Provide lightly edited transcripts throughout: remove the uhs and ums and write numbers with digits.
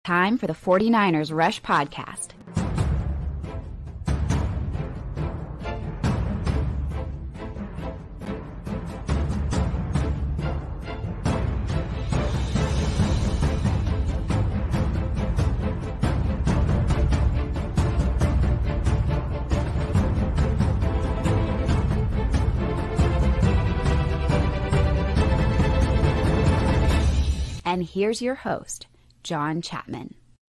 Time for the 49ers Rush Podcast. And here's your host, John Chapman.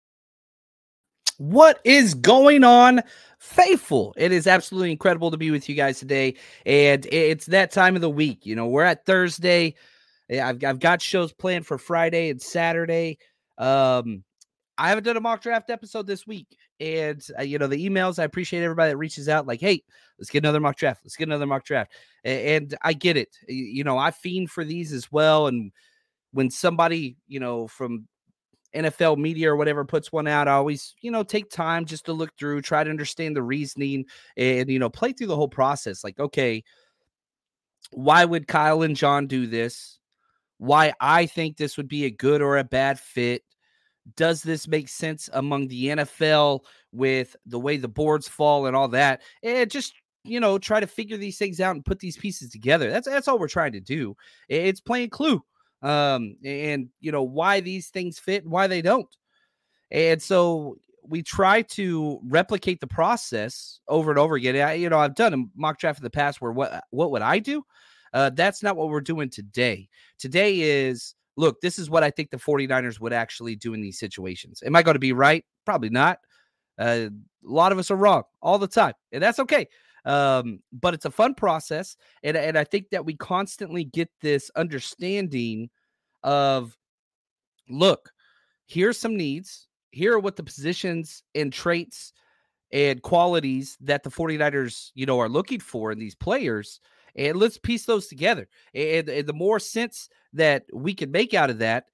What is going on, faithful? It is absolutely incredible to be with you guys today, and it's that time of the week. You know, we're at Thursday. I've got shows planned for Friday and Saturday. I haven't done a mock draft episode this week, and the emails. I appreciate everybody that reaches out, like, "Hey, let's get another mock draft. Let's get another mock draft." And I get it. You know, I fiend for these as well, and when somebody, from NFL media or whatever puts one out, I always, take time just to look through, try to understand the reasoning and, play through the whole process. Like, okay, why would Kyle and John do this? Why I think this would be a good or a bad fit? Does this make sense among the NFL with the way the boards fall and all that? And just, try to figure these things out and put these pieces together. That's all we're trying to do. It's playing Clue. And why these things fit and why they don't. And so we try to replicate the process over and over again. I've done a mock draft in the past where what would I do? That's not what we're doing today. Today is, look, this is what I think the 49ers would actually do in these situations. Am I going to be right? Probably not. A lot of us are wrong all the time, and that's okay. But it's a fun process, and I think that we constantly get this understanding of, look, here's some needs. Here are what the positions and traits and qualities that the 49ers, are looking for in these players, and let's piece those together. And the more sense that we can make out of that,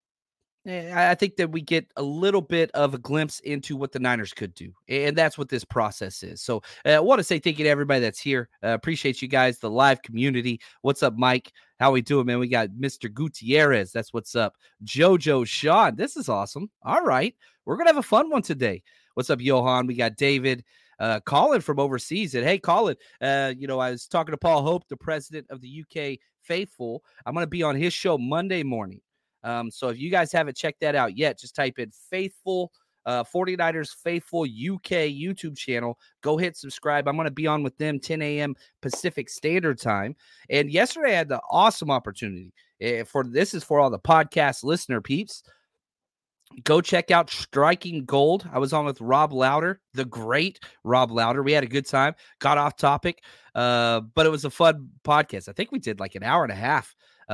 I think that we get a little bit of a glimpse into what the Niners could do. And that's what this process is. So I want to say thank you to everybody that's here. Appreciate you guys, the live community. What's up, Mike? How we doing, man? We got Mr. Gutierrez. That's what's up. Jojo Sean. This is awesome. All right. We're going to have a fun one today. What's up, Johan? We got David. Colin from overseas. And hey, Colin, I was talking to Paul Hope, the president of the UK Faithful. I'm going to be on his show Monday morning. So if you guys haven't checked that out yet, just type in Faithful, 49ers Faithful UK YouTube channel. Go hit subscribe. I'm going to be on with them 10 a.m. Pacific Standard Time. And yesterday I had the awesome opportunity this is for all the podcast listener peeps. Go check out Striking Gold. I was on with Rob Lauder, the great Rob Lauder. We had a good time, got off topic, but it was a fun podcast. I think we did like an hour and a half.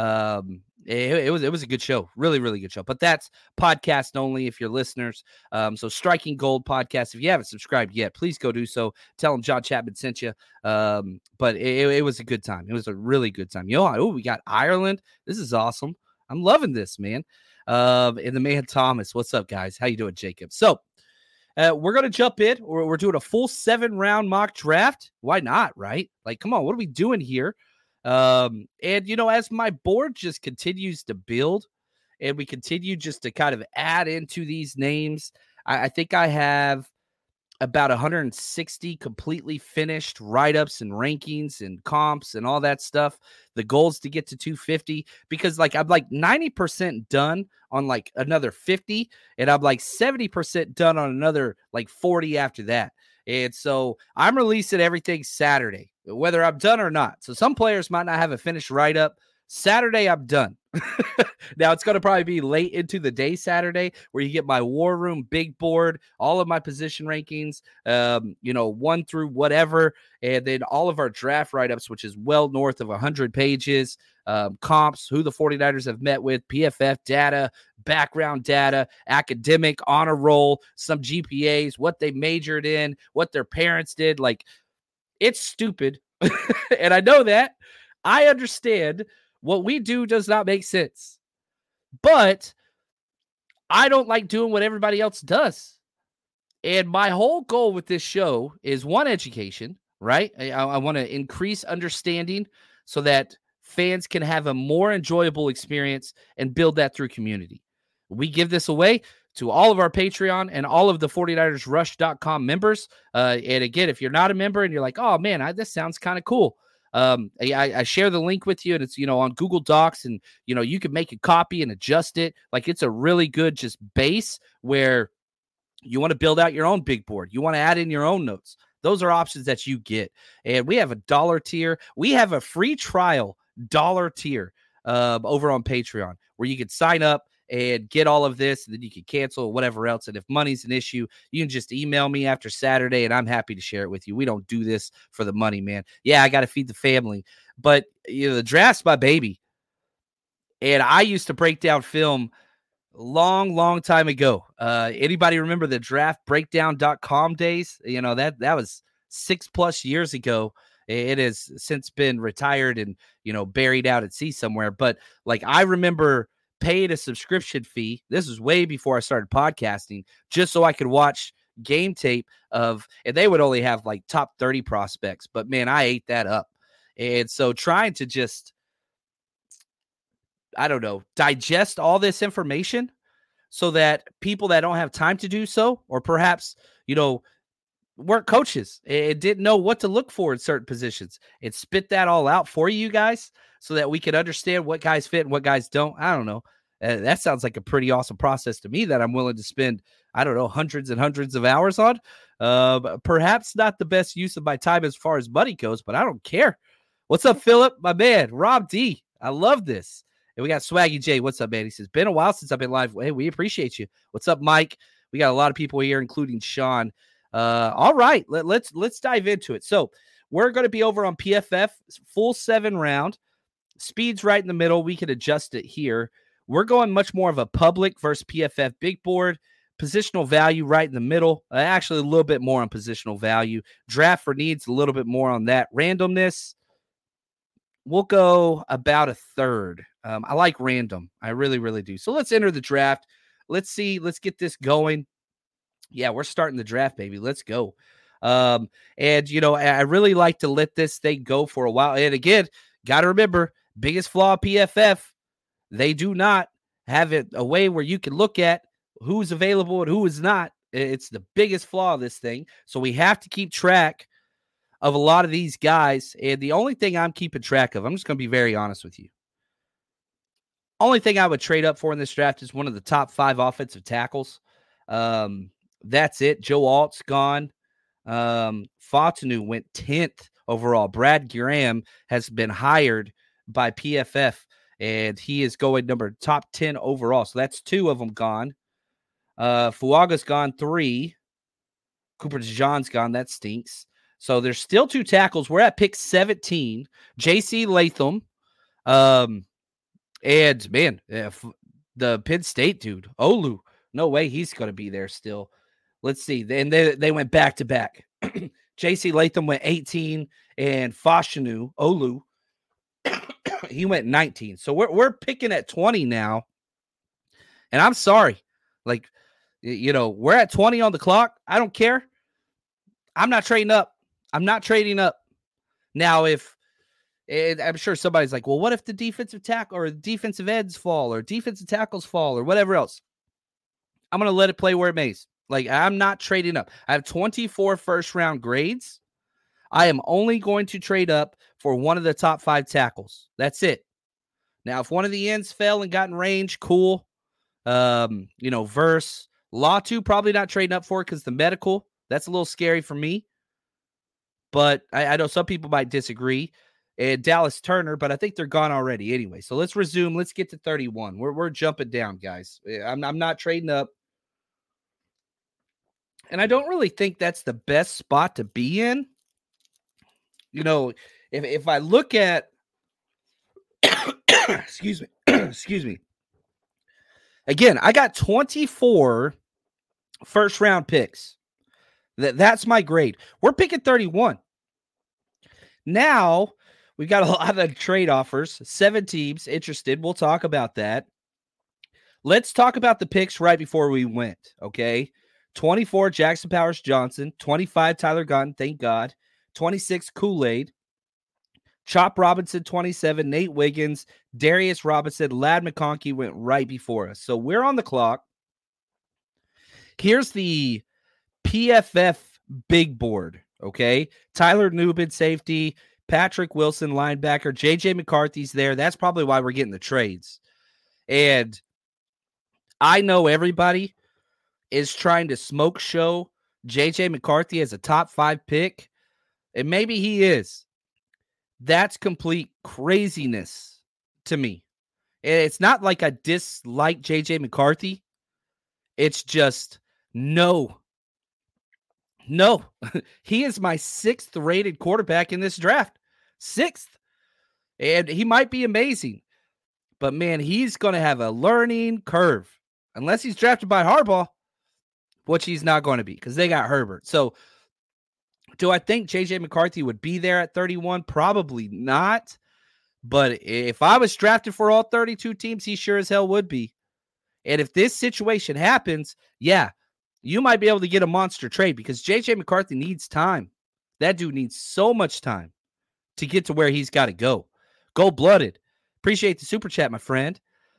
It was a good show, really, really good show. But that's podcast only if you're listeners. So Striking Gold podcast. If you haven't subscribed yet, please go do so. Tell them John Chapman sent you. But it was a good time. It was a really good time. We got Ireland. This is awesome. I'm loving this, man. And the man Thomas. What's up, guys? How you doing, Jacob? So we're gonna jump in. We're doing a full 7-round mock draft. Why not? Right? Like, come on, what are we doing here? And as my board just continues to build and we continue just to kind of add into these names, I think I have about 160 completely finished write-ups and rankings and comps and all that stuff. The goal is to get to 250 because I'm like 90% done on like another 50, and I'm like 70% done on another like 40 after that. And so I'm releasing everything Saturday, whether I'm done or not. So some players might not have a finished write-up. Saturday, I'm done. Now, it's going to probably be late into the day Saturday where you get my War Room big board, all of my position rankings, 1 through whatever, and then all of our draft write-ups, which is well north of 100 pages, comps, who the 49ers have met with, PFF data, background data, academic, honor roll, some GPAs, what they majored in, what their parents did. Like, it's stupid. And I know that. I understand what we do does not make sense. But I don't like doing what everybody else does. And my whole goal with this show is one, education, right? I want to increase understanding so that fans can have a more enjoyable experience and build that through community. We give this away. to all of our Patreon and all of the 49ersrush.com members. And again, if you're not a member and you're like, oh man, this sounds kind of cool. I share the link with you, and it's, on Google Docs, and, you can make a copy and adjust it. Like, it's a really good just base where you want to build out your own big board. You want to add in your own notes. Those are options that you get. And we have a $1 tier. We have a free trial $1 tier over on Patreon where you can sign up and get all of this, and then you can cancel whatever else. And if money's an issue, you can just email me after Saturday, and I'm happy to share it with you. We don't do this for the money, man. Yeah, I got to feed the family. But, the draft's my baby. And I used to break down film long time ago. Anybody remember the draftbreakdown.com days? That was 6+ years ago. It has since been retired and, buried out at sea somewhere. But like, I remember paying a subscription fee. This was way before I started podcasting, just so I could watch game tape and they would only have like top 30 prospects, but man, I ate that up. And so trying to just, I don't know, digest all this information so that people that don't have time to do so, or perhaps, weren't coaches and didn't know what to look for in certain positions, and spit that all out for you guys so that we can understand what guys fit and what guys don't. I don't know. That sounds like a pretty awesome process to me that I'm willing to spend, I don't know, hundreds and hundreds of hours on. Perhaps not the best use of my time as far as money goes, but I don't care. What's up, Philip? My man, Rob D. I love this. And we got Swaggy J. What's up, man? He says, been a while since I've been live. Hey, we appreciate you. What's up, Mike? We got a lot of people here, including Sean. All right, let's dive into it. So we're going to be over on PFF, full 7 round. Speed's right in the middle. We can adjust it here. We're going much more of a public versus PFF big board. Positional value right in the middle. Actually, a little bit more on positional value. Draft for needs, a little bit more on that. Randomness, we'll go about a third. I like random. I really, really do. So let's enter the draft. Let's see. Let's get this going. Yeah, we're starting the draft, baby. Let's go. And, I really like to let this thing go for a while. And again, got to remember, biggest flaw of PFF, they do not have it a way where you can look at who's available and who is not. It's the biggest flaw of this thing. So we have to keep track of a lot of these guys. And the only thing I'm keeping track of, I'm just going to be very honest with you. Only thing I would trade up for in this draft is one of the top 5 offensive tackles. That's it. Joe Alt's gone. Fatanu went 10th overall. Brad Graham has been hired by PFF, and he is going top 10 overall. So that's 2 of them gone. Fuaga's gone 3. Cooper DeJean's gone. That stinks. So there's still 2 tackles. We're at pick 17. J.C. Latham. And, man, the Penn State dude, Olu. No way he's going to be there still. Let's see. And they went back-to-back. J.C. Latham went 18, and Fashanu, Olu, he went 19. So we're picking at 20 now. And I'm sorry. Like, we're at 20 on the clock. I don't care. I'm not trading up. I'm not trading up. Now, I'm sure somebody's like, well, what if the defensive tackle or defensive ends fall or defensive tackles fall or whatever else? I'm going to let it play where it may. Like, I'm not trading up. I have 24 first-round grades. I am only going to trade up for one of the top 5 tackles. That's it. Now, if one of the ends fell and got in range, cool. Verse. Latu, probably not trading up for it because the medical, that's a little scary for me. But I know some people might disagree. And Dallas Turner, but I think they're gone already anyway. So let's resume. Let's get to 31. We're jumping down, guys. I'm not trading up. And I don't really think that's the best spot to be in. If I look at excuse me. Again, I got 24 first round picks. That's my grade. We're picking 31. Now, we've got a lot of trade offers. 7 teams interested. We'll talk about that. Let's talk about the picks right before we went, okay? 24, Jackson Powers Johnson. 25, Tyler Guyton, thank God. 26, Kool-Aid. Chop Robinson, 27, Nate Wiggins. Darius Robinson, Ladd McConkey went right before us. So we're on the clock. Here's the PFF big board, okay? Tyler Nubin, safety. Patrick Wilson, linebacker. J.J. McCarthy's there. That's probably why we're getting the trades. And I know everybody is trying to smoke show J.J. McCarthy as a top 5 pick. And maybe he is. That's complete craziness to me. And it's not like I dislike J.J. McCarthy. It's just no. He is my 6th rated quarterback in this draft. 6th. And he might be amazing. But, man, he's going to have a learning curve. Unless he's drafted by Harbaugh, which he's not going to be because they got Herbert. So, do I think J.J. McCarthy would be there at 31? Probably not. But if I was drafted for all 32 teams, he sure as hell would be. And if this situation happens, yeah, you might be able to get a monster trade because J.J. McCarthy needs time. That dude needs so much time to get to where he's got to go. Gold-blooded. Appreciate the super chat, my friend.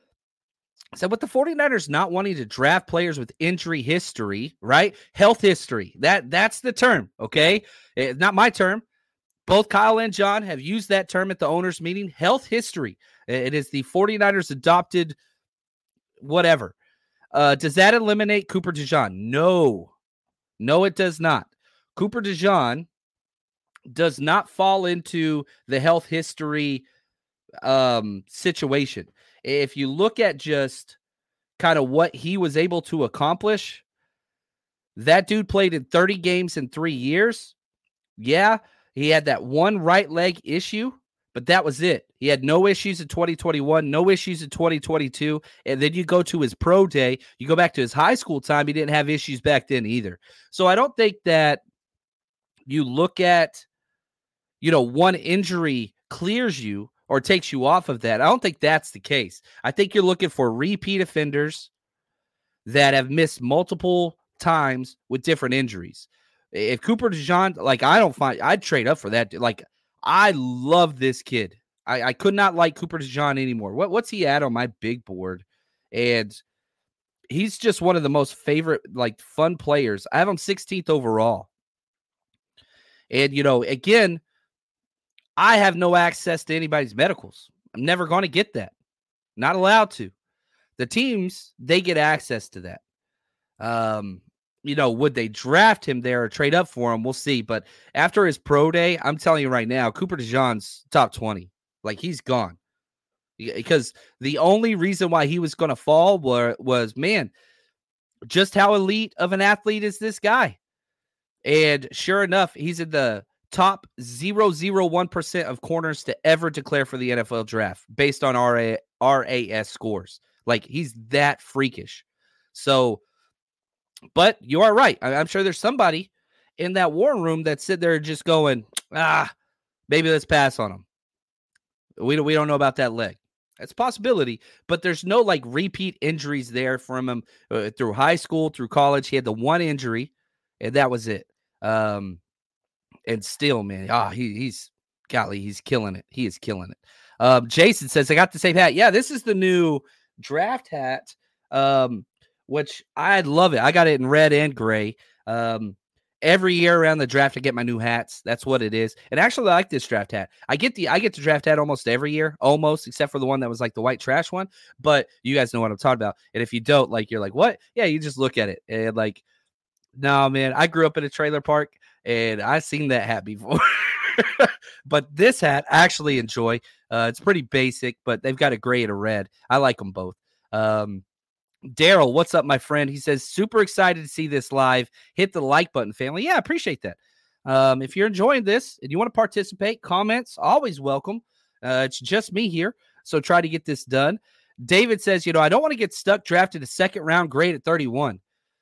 So with the 49ers not wanting to draft players with injury history, right? Health history. That's the term, okay? It's not my term. Both Kyle and John have used that term at the owners' meeting. Health history. It is the 49ers adopted whatever. Does that eliminate Cooper DeJean? No, it does not. Cooper DeJean does not fall into the health history situation. If you look at just kind of what he was able to accomplish, that dude played in 30 games in 3 years. Yeah, he had that one right leg issue, but that was it. He had no issues in 2021, no issues in 2022. And then you go to his pro day, you go back to his high school time, he didn't have issues back then either. So I don't think that you look at, one injury clears you or takes you off of that. I don't think that's the case. I think you're looking for repeat offenders that have missed multiple times with different injuries. If Cooper DeJean, I'd trade up for that. Like, I love this kid. I could not like Cooper DeJean anymore. What's he at on my big board? And he's just one of the most favorite, fun players. I have him 16th overall. And, again, I have no access to anybody's medicals. I'm never going to get that. Not allowed to. The teams, they get access to that. Would they draft him there or trade up for him? We'll see. But after his pro day, I'm telling you right now, Cooper DeJean's top 20. He's gone. Because the only reason why he was going to fall was, man, just how elite of an athlete is this guy? And sure enough, he's in the top 0.001% of corners to ever declare for the NFL draft based on RAS scores. He's that freakish. So, but you are right. I'm sure there's somebody in that war room that's sitting there just going, maybe let's pass on him. We don't know about that leg. That's a possibility, but there's no repeat injuries there from him through high school, through college. He had the one injury, and that was it. And still, man, he's killing it. He is killing it. Jason says, I got the same hat. Yeah, this is the new draft hat, which I love it. I got it in red and gray. Every year around the draft, I get my new hats. That's what it is. And actually, I like this draft hat. I get the draft hat almost every year, almost, except for the one that was the white trash one. But you guys know what I'm talking about. And if you don't, you're like, what? Yeah, you just look at it and no, man, I grew up in a trailer park and I've seen that hat before. But this hat I actually enjoy. It's pretty basic, but they've got a gray and a red. I like them both. Daryl, what's up, my friend? He says, super excited to see this live. Hit the like button, family. Yeah, I appreciate that. If you're enjoying this and you want to participate, comments, always welcome. It's just me here, so try to get this done. David says, I don't want to get stuck drafted a second-round grade at 31.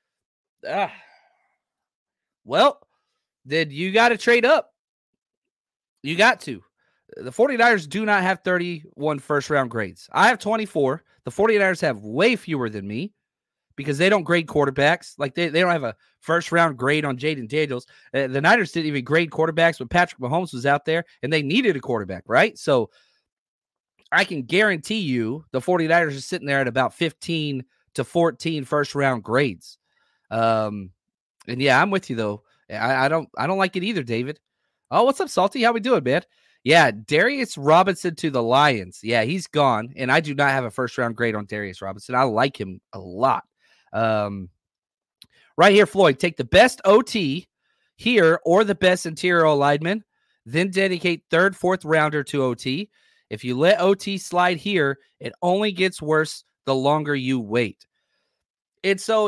Well, then you got to trade up. You got to. The 49ers do not have 31 first-round grades. I have 24. The 49ers have way fewer than me because they don't grade quarterbacks. They don't have a first-round grade on Jaden Daniels. The Niners didn't even grade quarterbacks when Patrick Mahomes was out there, and they needed a quarterback, right? So I can guarantee you the 49ers are sitting there at about 15 to 14 first-round grades. And yeah, I'm with you though. I don't like it either, David. Oh, what's up, Salty? How we doing, man? Yeah, Darius Robinson to the Lions. Yeah, he's gone, and I do not have a first round grade on Darius Robinson. I like him a lot. Right here, Floyd, take the best OT here or the best interior lineman, then dedicate third, fourth rounder to OT. If you let OT slide here, it only gets worse the longer you wait. And so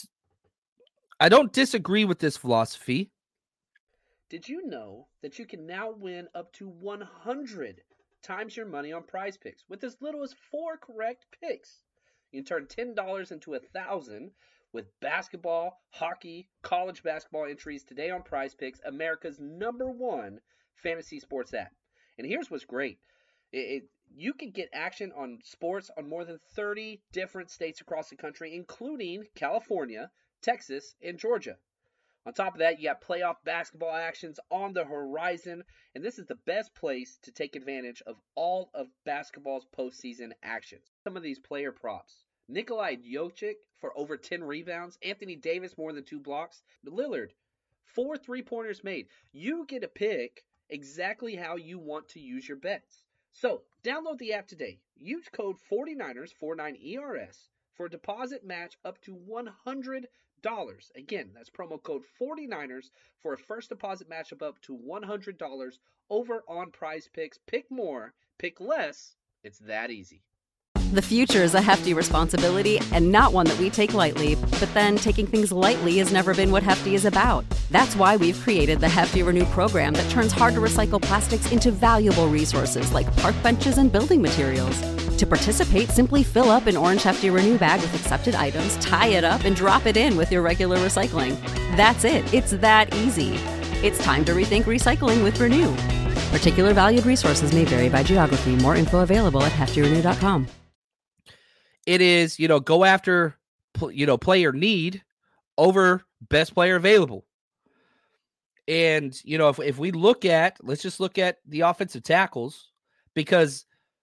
I don't disagree with this philosophy. Did you know that you can now win up to 100 times your money on Prize Picks with as little as 4 correct picks? You can turn $10 into $1,000 with basketball, hockey, college basketball entries today on Prize Picks, America's #1 fantasy sports app. And here's what's great. You can get action on sports on more than 30 different states across the country, including California, Texas, and Georgia. On top of that, you got playoff basketball actions on the horizon, and this is the best place to take advantage of all of basketball's postseason actions. Some of these player props. Nikolai Jokic for over 10 rebounds. Anthony Davis more than 2 blocks. Lillard, 4 3-pointers made. You get to pick exactly how you want to use your bets. So, download the app today. Use code 49ers, 49ERS, for a deposit match up to $100. Again, that's promo code 49ers for a first deposit match up to $100 over on Prize Picks. Pick more, pick less. It's that easy. The future is a hefty responsibility and not one that we take lightly. But then taking things lightly has never been what Hefty is about. That's why we've created the Hefty Renew program that turns hard-to-recycle plastics into valuable resources like park benches and building materials. To participate, simply fill up an orange Hefty Renew bag with accepted items, tie it up, and drop it in with your regular recycling. That's it. It's that easy. It's time to rethink recycling with Renew. Particular valued resources may vary by geography. More info available at heftyrenew.com. It is, go after, player need over best player available. And, if we let's just look at the offensive tackles, because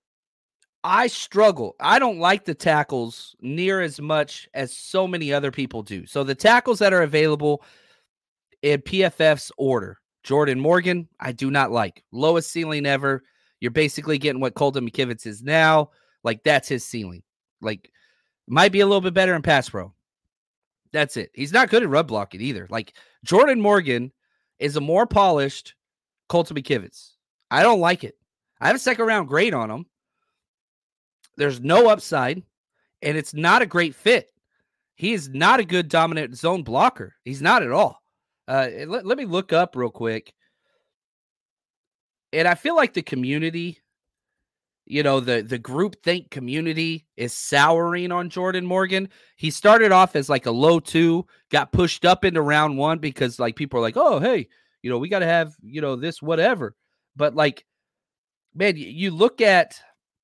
I struggle. I don't like the tackles near as much as so many other people do. So the tackles that are available in PFF's order, Jordan Morgan, I do not like. Lowest ceiling ever. You're basically getting what Colton McKivitz is now. Like, that's his ceiling. Like, might be a little bit better in pass pro. That's it. He's not good at run blocking either. Like, Jordan Morgan is a more polished Colton McKivitz. I don't like it. I have a second round grade on him. There's no upside, and it's not a great fit. He is not a good dominant zone blocker. He's not at all. Let me look up real quick. And I feel like the community, the groupthink community is souring on Jordan Morgan. He started off as like a low 2, got pushed up into round 1 because like people are like, oh, hey, we got to have, this, whatever. But like, man, you look at,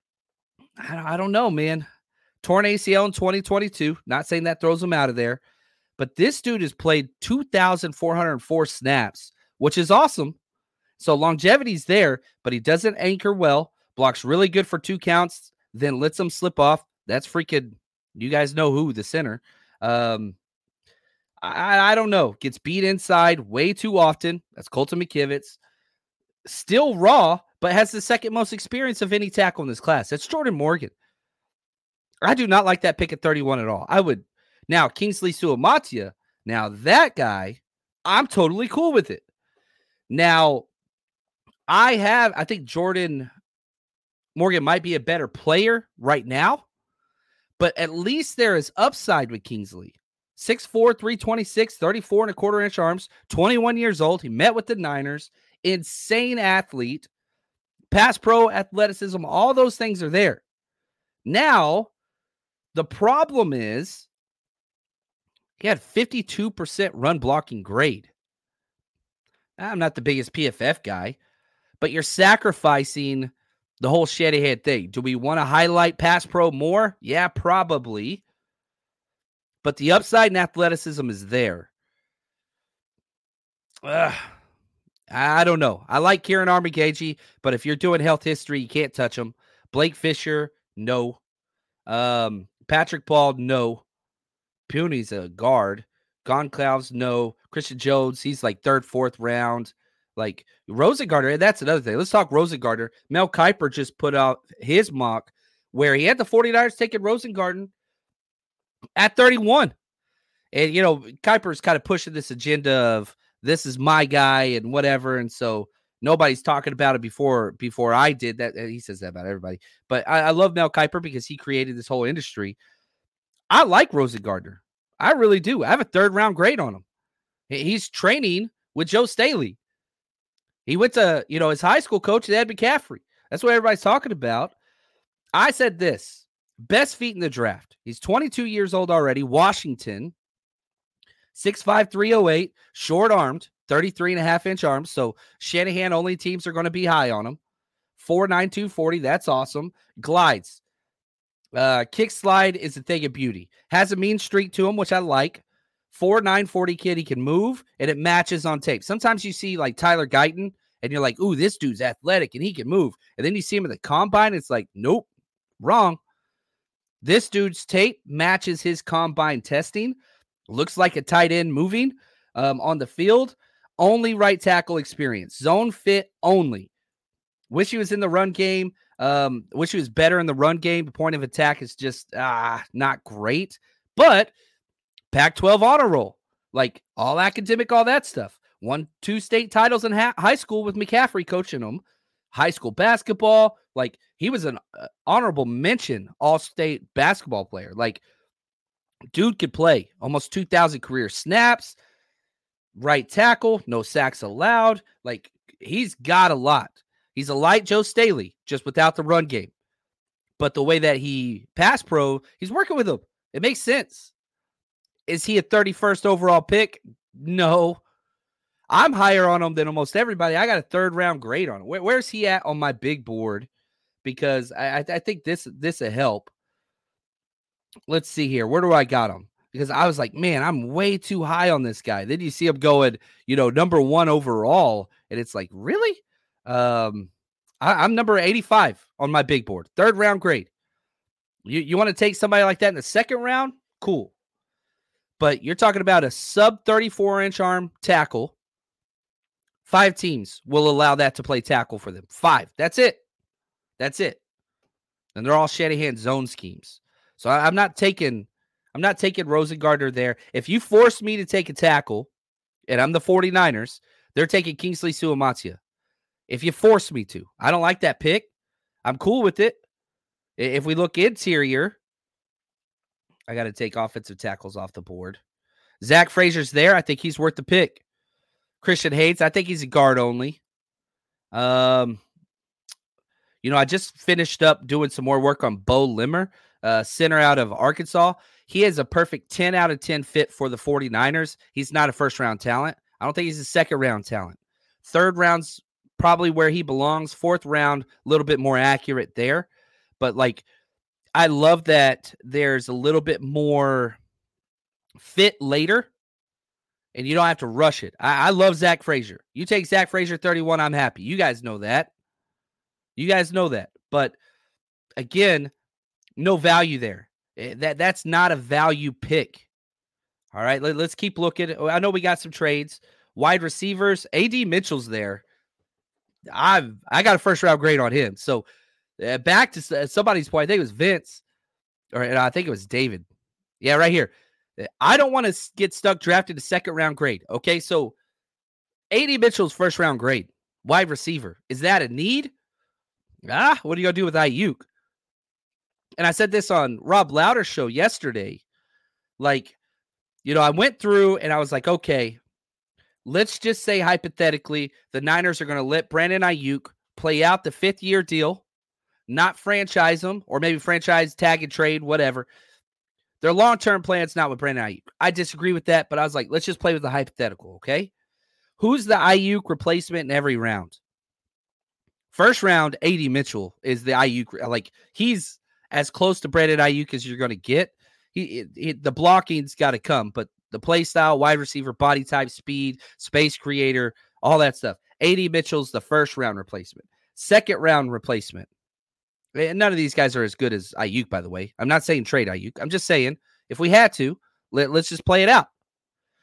I don't know, man. Torn ACL in 2022. Not saying that throws him out of there. But this dude has played 2,404 snaps, which is awesome. So longevity's there, but he doesn't anchor well. Blocks really good for 2 counts, then lets them slip off. That's freaking, you guys know who, the center. I don't know. Gets beat inside way too often. That's Colton McKivitz. Still raw, but has the second most experience of any tackle in this class. That's Jordan Morgan. I do not like that pick at 31 at all. I would. Now, Kingsley Suamatia, now that guy, I'm totally cool with it. Now, I think Jordan Morgan might be a better player right now, but at least there is upside with Kingsley. 6'4", 326, 34 and a quarter inch arms, 21 years old. He met with the Niners. Insane athlete. Pass pro athleticism, all those things are there. Now, the problem is he had 52% run blocking grade. I'm not the biggest PFF guy, but you're sacrificing the whole Shanahan thing. Do we want to highlight pass pro more? Yeah, probably. But the upside and athleticism is there. I don't know. I like Kieran Armagagi, but if you're doing health history, you can't touch him. Blake Fisher, no. Patrick Paul, no. Puny's a guard. Goncalves, no. Christian Jones, he's like 3rd, 4th round. Like Rosengarter, that's another thing. Let's talk Rosengarter. Mel Kiper just put out his mock where he had the 49ers taking Rosengarten at 31. And, you know, Kiper's kind of pushing this agenda of this is my guy and whatever. And so nobody's talking about it before I did that. He says that about everybody. But I love Mel Kiper because he created this whole industry. I like Rosengarten. I really do. I have a 3rd round grade on him. He's training with Joe Staley. He went to, you know, his high school coach, Ed McCaffrey. That's what everybody's talking about. I said this, best feet in the draft. He's 22 years old already. Washington, 6'5", 308, short-armed, 33.5-inch arms. So Shanahan-only teams are going to be high on him. 4'9", 240, that's awesome. Glides. Kick slide is a thing of beauty. Has a mean streak to him, which I like. 4'9", 40 kid, he can move, and it matches on tape. Sometimes you see like Tyler Guyton, and you're like, ooh, this dude's athletic, and he can move. And then you see him at the combine, it's like, nope, wrong. This dude's tape matches his combine testing. Looks like a tight end moving on the field. Only right tackle experience. Zone fit only. Wish he was in the run game. Wish he was better in the run game. The point of attack is just not great. But Pac-12 honor roll. Like all academic, all that stuff. Won 2 state titles in high school with McCaffrey coaching him. High school basketball. Like he was an honorable mention all-state basketball player. Like dude could play almost 2,000 career snaps. Right tackle, no sacks allowed. Like he's got a lot. He's a light Joe Staley, just without the run game. But the way that he pass pro, he's working with him. It makes sense. Is he a 31st overall pick? No. I'm higher on him than almost everybody. I got a 3rd round grade on him. Where's he at on my big board? Because I think this will help. Let's see here. Where do I got him? Because I was like, man, I'm way too high on this guy. Then you see him going, you know, number 1 overall. And it's like, really? I'm number 85 on my big board. 3rd round grade. You want to take somebody like that in the 2nd round? Cool. But you're talking about a sub 34-inch arm tackle. 5 teams will allow that to play tackle for them. 5. That's it. And they're all Shanahan zone schemes. So I'm not taking Rosengarten there. If you force me to take a tackle, and I'm the 49ers, they're taking Kingsley Suamataia. If you force me to. I don't like that pick. I'm cool with it. If we look interior, I got to take offensive tackles off the board. Zach Frazier's there. I think he's worth the pick. Christian Hayes, I think he's a guard only. I just finished up doing some more work on Bo Limmer, center out of Arkansas. He is a perfect 10 out of 10 fit for the 49ers. He's not a 1st-round talent. I don't think he's a 2nd-round talent. 3rd round's probably where he belongs. 4th round, a little bit more accurate there. But, like, I love that there's a little bit more fit later, and you don't have to rush it. I love Zach Frazier. You take Zach Frazier 31, I'm happy. You guys know that. But, again, no value there. That's not a value pick. All right, let's keep looking. I know we got some trades. Wide receivers, A.D. Mitchell's there. I got a 1st-round grade on him. So, back to somebody's point, I think it was Vince, or I think it was David. Yeah, right here. I don't want to get stuck drafted a 2nd-round grade. Okay, so A.D. Mitchell's 1st-round grade, wide receiver. Is that a need? What are you going to do with Ayuk? And I said this on Rob Louder's show yesterday. Like, I went through and I was like, okay, let's just say hypothetically the Niners are going to let Brandon Ayuk play out the 5th-year deal, not franchise him, or maybe franchise, tag and trade, whatever. Their long-term plan's not with Brandon Ayuk. I disagree with that, but I was like, let's just play with the hypothetical, okay? Who's the Ayuk replacement in every round? 1st round, A.D. Mitchell is the Ayuk. Like, he's as close to Brandon Ayuk as you're going to get. The blocking's got to come, but the play style, wide receiver, body type, speed, space creator, all that stuff. A.D. Mitchell's the 1st-round replacement. 2nd-round replacement. And none of these guys are as good as Ayuk, by the way. I'm not saying trade Ayuk. I'm just saying if we had to, let's just play it out.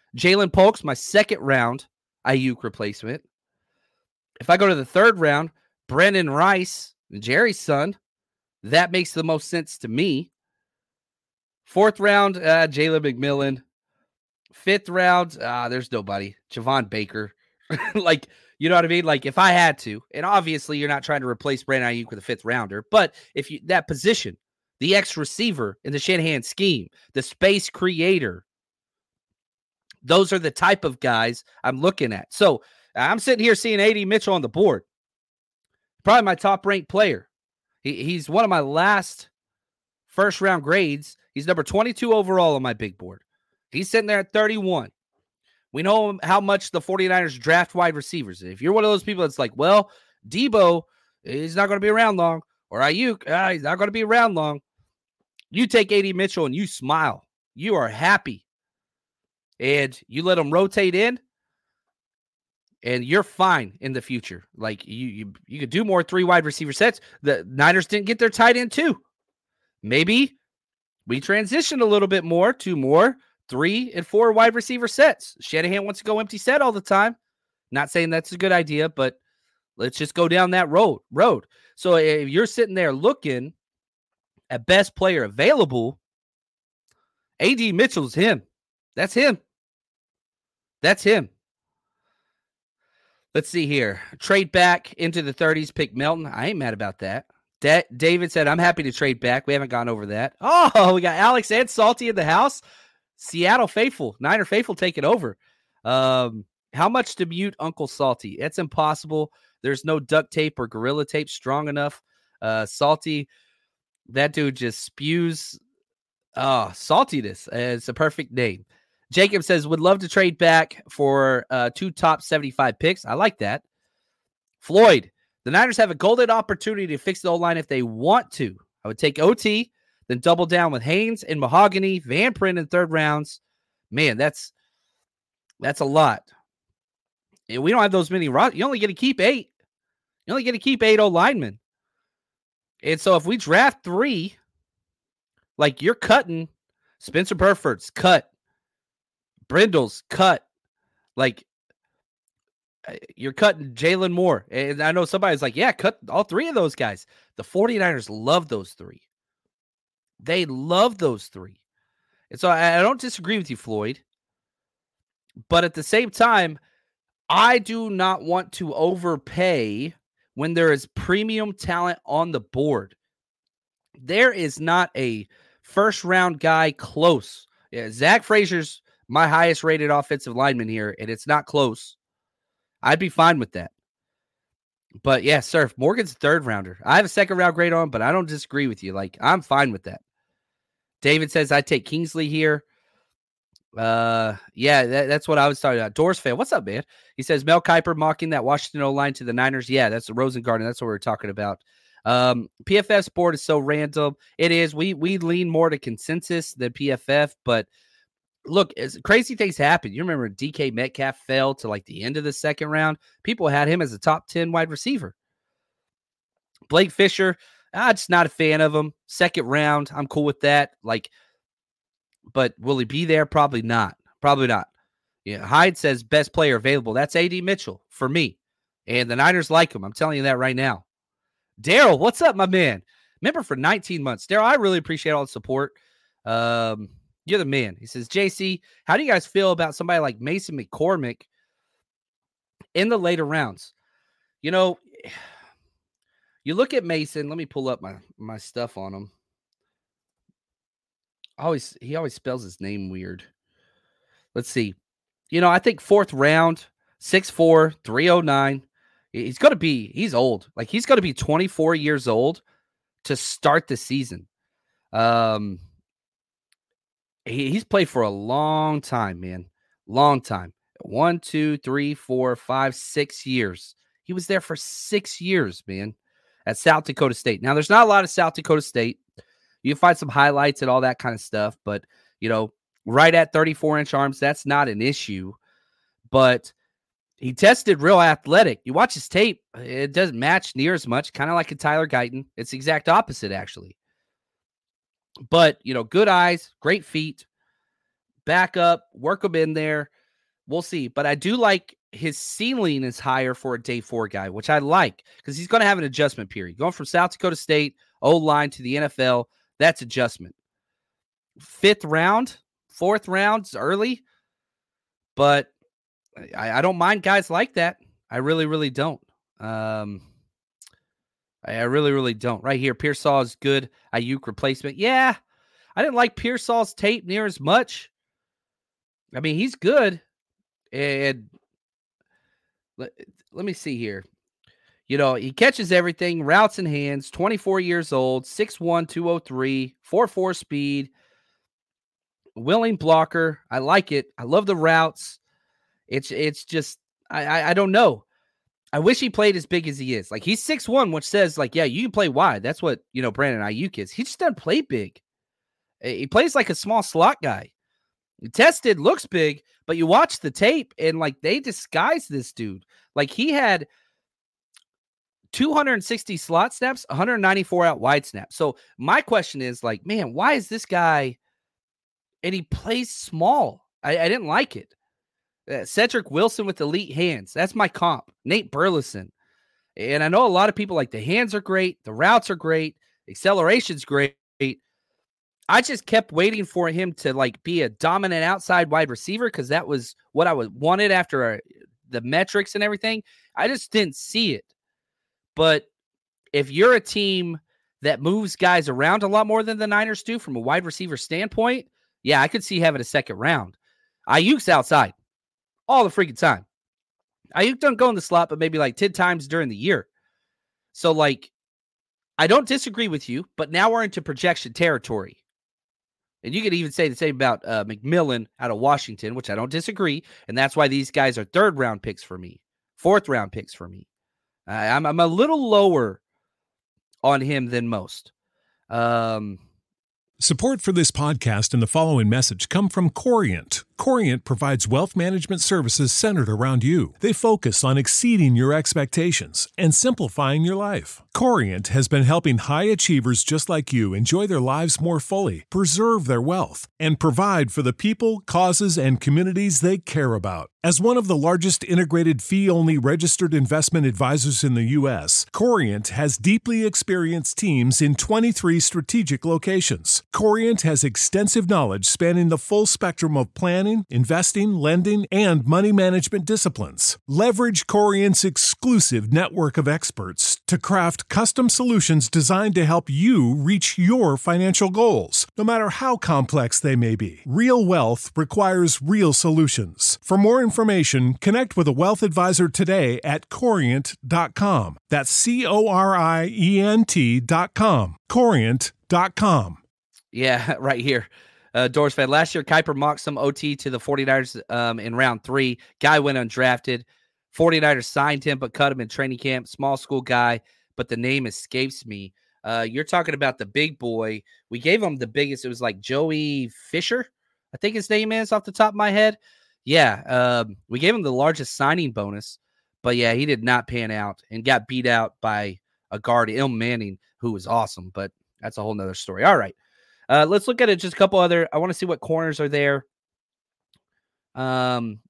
Jalen Polk's my second round Ayuk replacement. If I go to the third round, Brendan Rice, Jerry's son, that makes the most sense to me. Fourth round, Jalen McMillan. Fifth round, there's nobody. Javon Baker. Like, you know what I mean? Like, if I had to, and obviously you're not trying to replace Brandon Ayuk with a fifth rounder, but if you that position, the X receiver in the Shanahan scheme, the space creator, those are the type of guys I'm looking at. So I'm sitting here seeing A.D. Mitchell on the board. Probably my top ranked player. He's one of my last first round grades. He's number 22 overall on my big board. He's sitting there at 31. We know how much the 49ers draft wide receivers. If you're one of those people that's like, well, Debo, he's not going to be around long, or Ayuk, he's not going to be around long. You take A.D. Mitchell and you smile. You are happy. And you let him rotate in, and you're fine in the future. Like, you could do more 3 wide receiver sets. The Niners didn't get their tight end too. Maybe we transition a little bit more to more 3 and 4 wide receiver sets. Shanahan wants to go empty set all the time. Not saying that's a good idea, but let's just go down that road. So if you're sitting there looking at best player available, A.D. Mitchell's him. That's him. That's him. Let's see here. Trade back into the 30s, pick Melton. I ain't mad about that. David said, I'm happy to trade back. We haven't gone over that. Oh, we got Alex and Salty in the house. Seattle faithful, Niner faithful taking over. How much to mute Uncle Salty? It's impossible. There's no duct tape or Gorilla tape strong enough. Salty, that dude just spews saltiness. It's a perfect name. Jacob says, would love to trade back for 2 top 75 picks. I like that. Floyd, the Niners have a golden opportunity to fix the O-line if they want to. I would take OT, then double down with Haynes and Mahogany, Van Prin in third rounds. Man, that's a lot. And we don't have those many. You only get to keep 8. You only get to keep 8 O-linemen. And so if we draft 3, like, you're cutting Spencer Burford's cut. Brindle's cut. Like, you're cutting Jalen Moore. And I know somebody's like, yeah, cut all 3 of those guys. The 49ers love those 3. They love those 3. And so I don't disagree with you, Floyd. But at the same time, I do not want to overpay when there is premium talent on the board. There is not a first-round guy close. Yeah, Zach Frazier's my highest rated offensive lineman here, and it's not close. I'd be fine with that. But yeah, sir, Morgan's a third rounder. I have a second round grade on, but I don't disagree with you. Like, I'm fine with that. David says I take Kingsley here. Yeah, that's what I was talking about. Doors fan, what's up, man? He says Mel Kiper mocking that Washington O-line to the Niners. Yeah, that's the Rosengarten. That's what we're talking about. PFF's board is so random. It is. We lean more to consensus than PFF, but look, as crazy things happen. You remember DK Metcalf fell to like the end of the second round. People had him as a top 10 wide receiver. Blake Fisher, I'm just not a fan of him. Second round, I'm cool with that. Like, but will he be there? Probably not. Probably not. Yeah, Hyde says best player available. That's A.D. Mitchell for me. And the Niners like him. I'm telling you that right now. Daryl, what's up, my man? Member for 19 months. Daryl, I really appreciate all the support. You're the man. He says, JC, how do you guys feel about somebody like Mason McCormick in the later rounds? You know, you look at Mason. Let me pull up my stuff on him. He always spells his name weird. Let's see. You know, I think 4th round, 6'4", 309. He's old. Like, he's going to be 24 years old to start the season. He's played for a long time, man. Long time. 1, 2, 3, 4, 5, 6 years. He was there for 6 years, man, at South Dakota State. Now, there's not a lot of South Dakota State. You can find some highlights and all that kind of stuff, but, you know, right at 34-inch arms, that's not an issue. But he tested real athletic. You watch his tape, it doesn't match near as much, kind of like a Tyler Guyton. It's the exact opposite, actually. But, you know, good eyes, great feet, back up, work them in there. We'll see. But I do like his ceiling is higher for a day 4 guy, which I like because he's going to have an adjustment period. Going from South Dakota State, O-line to the NFL, that's adjustment. 5th round, 4th round's early, but I don't mind guys like that. I really, really don't. I really, really don't. Right here, Pearsall is good. Ayuk replacement. Yeah, I didn't like Pearsall's tape near as much. I mean, he's good. And let me see here. He catches everything, routes in hands, 24 years old, 6'1", 203, 4.4 speed, willing blocker. I like it. I love the routes. It's just, I don't know. I wish he played as big as he is. Like, he's 6'1", which says, like, yeah, you can play wide. That's what, Brandon Ayuk is. He just doesn't play big. He plays like a small slot guy. He tested, looks big, but you watch the tape, and, like, they disguised this dude. Like, he had 260 slot snaps, 194 out wide snaps. So my question is, like, man, why is this guy, and he plays small? I didn't like it. Cedric Wilson with elite hands. That's my comp. Nate Burleson. And I know a lot of people like the hands are great. The routes are great. Acceleration's great. I just kept waiting for him to, like, be a dominant outside wide receiver because that was what I wanted after the metrics and everything. I just didn't see it. But if you're a team that moves guys around a lot more than the Niners do from a wide receiver standpoint, yeah, I could see having a second round. Ayuk's outside all the freaking time. Ayuk don't go in the slot, but maybe like 10 times during the year. So, like, I don't disagree with you, but now we're into projection territory. And you could even say the same about McMillan out of Washington, which I don't disagree. And that's why these guys are 3rd round picks for me, 4th round picks for me. I'm a little lower on him than most. Support for this podcast and the following message come from Corient. Corient provides wealth management services centered around you. They focus on exceeding your expectations and simplifying your life. Corient has been helping high achievers just like you enjoy their lives more fully, preserve their wealth, and provide for the people, causes, and communities they care about. As one of the largest integrated fee-only registered investment advisors in the U.S., Corient has deeply experienced teams in 23 strategic locations. Corient has extensive knowledge spanning the full spectrum of planning, investing, lending, and money management disciplines. Leverage Corient's exclusive network of experts to craft custom solutions designed to help you reach your financial goals, no matter how complex they may be. Real wealth requires real solutions. For more information, connect with a wealth advisor today at Corient.com. That's Corient.com. Corient.com. Yeah, right here. Doors fan. Last year, Kuiper mocked some OT to the 49ers in round 3. Guy went undrafted. 49ers signed him, but cut him in training camp. Small school guy, but the name escapes me. You're talking about the big boy. We gave him the biggest. It was like Joey Fisher, I think his name is off the top of my head. Yeah, we gave him the largest signing bonus, but yeah, he did not pan out and got beat out by a guard, Ilm Manning, who was awesome, but that's a whole nother story. All right. Let's look at it. Just a couple other. I want to see what corners are there. Corners.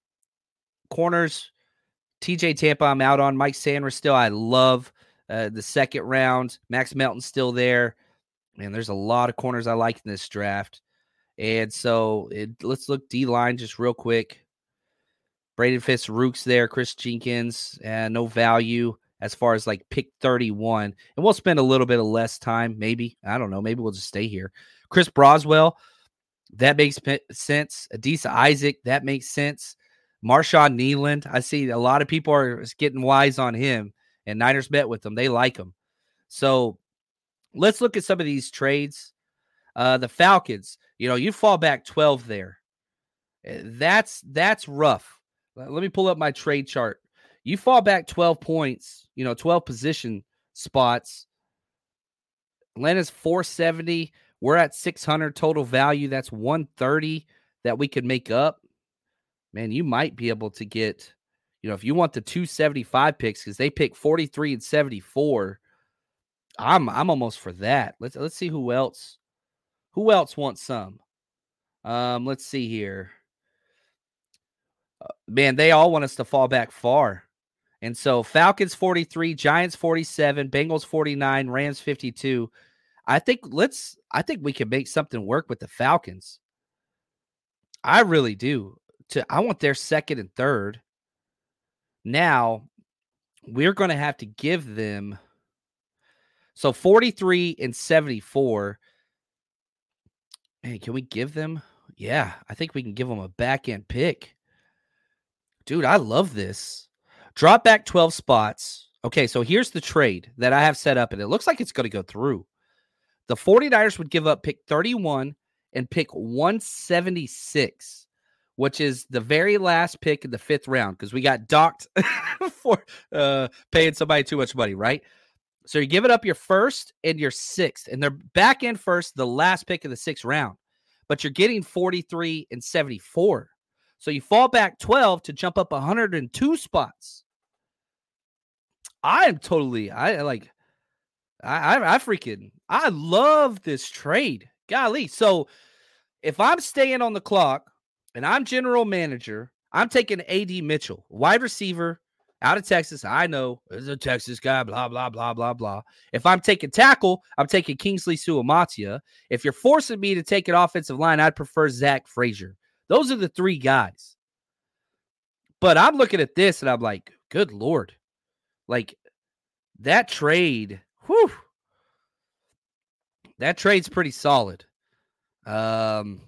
TJ Tampa, I'm out on. Mike Sanders still. I love the 2nd round. Max Melton's still there. Man, there's a lot of corners I like in this draft. And so let's look D-line just real quick. Braden Fitz, Rooks there. Chris Jenkins, no value as far as like pick 31. And we'll spend a little bit of less time, maybe. I don't know. Maybe we'll just stay here. Chris Broswell, that makes sense. Adisa Isaac, that makes sense. Marshawn Nealand, I see a lot of people are getting wise on him, and Niners met with him. They like him. So let's look at some of these trades. The Falcons, you fall back 12 there. That's rough. Let me pull up my trade chart. You fall back 12 points, 12 position spots. Atlanta's 470. We're at 600 total value. That's 130 that we could make up. Man, you might be able to get, if you want the 275 picks, because they pick 43 and 74. I'm almost for that. Let's see who else. Who else wants some? Let's see here. Man, they all want us to fall back far. And so Falcons 43, Giants 47, Bengals 49, Rams 52. I think we can make something work with the Falcons. I really do. I want their second and third. Now, we're going to have to give them 43 and 74. Hey, can we give them? Yeah, I think we can give them a back-end pick. Dude, I love this. Drop back 12 spots. Okay, so here's the trade that I have set up, and it looks like it's going to go through. The 49ers would give up pick 31 and pick 176, which is the very last pick in the 5th round, because we got docked for paying somebody too much money, right? So you're giving up your 1st and your 6th, and they're back in first, the last pick of the 6th round. But you're getting 43 and 74. So you fall back 12 to jump up 102 spots. I love this trade. Golly. So if I'm staying on the clock and I'm general manager, I'm taking A.D. Mitchell, wide receiver out of Texas. I know there's a Texas guy, blah, blah, blah, blah, blah. If I'm taking tackle, I'm taking Kingsley Suamatia. If you're forcing me to take an offensive line, I'd prefer Zach Frazier. Those are the 3 guys. But I'm looking at this and I'm like, good Lord. Like, that trade, that trade's pretty solid. Man,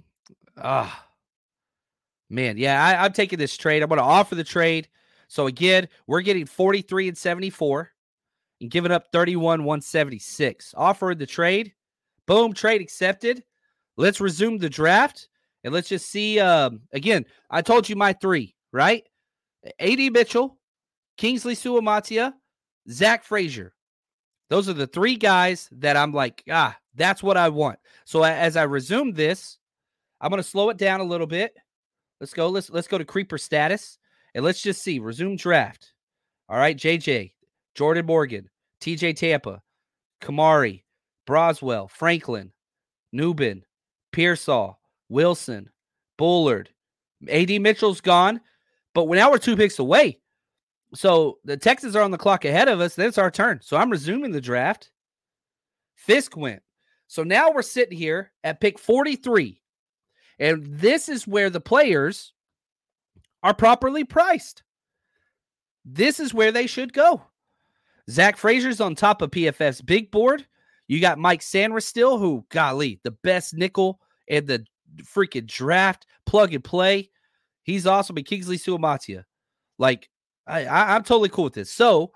yeah, I'm taking this trade. I'm going to offer the trade. So again, we're getting 43 and 74 and giving up 31-176. Offered the trade. Boom, trade accepted. Let's resume the draft. And let's just see, again, I told you my 3, right? A.D. Mitchell, Kingsley Suamatia, Zach Frazier. Those are the 3 guys that I'm like, that's what I want. So as I resume this, I'm going to slow it down a little bit. Let's go to creeper status, and let's just see. Resume draft. All right, JJ, Jordan Morgan, TJ Tampa, Kamari, Broswell, Franklin, Newbin, Pearsall, Wilson, Bullard. A.D. Mitchell's gone, but now we're 2 picks away. So the Texans are on the clock ahead of us. Then it's our turn. So I'm resuming the draft. Fisk went. So now we're sitting here at pick 43. And this is where the players are properly priced. This is where they should go. Zach Frazier's on top of PFF's big board. You got Mike Sanders still, who, golly, the best nickel in the freaking draft, plug and play. He's awesome. And Kingsley Suamatia. Like, I'm totally cool with this. So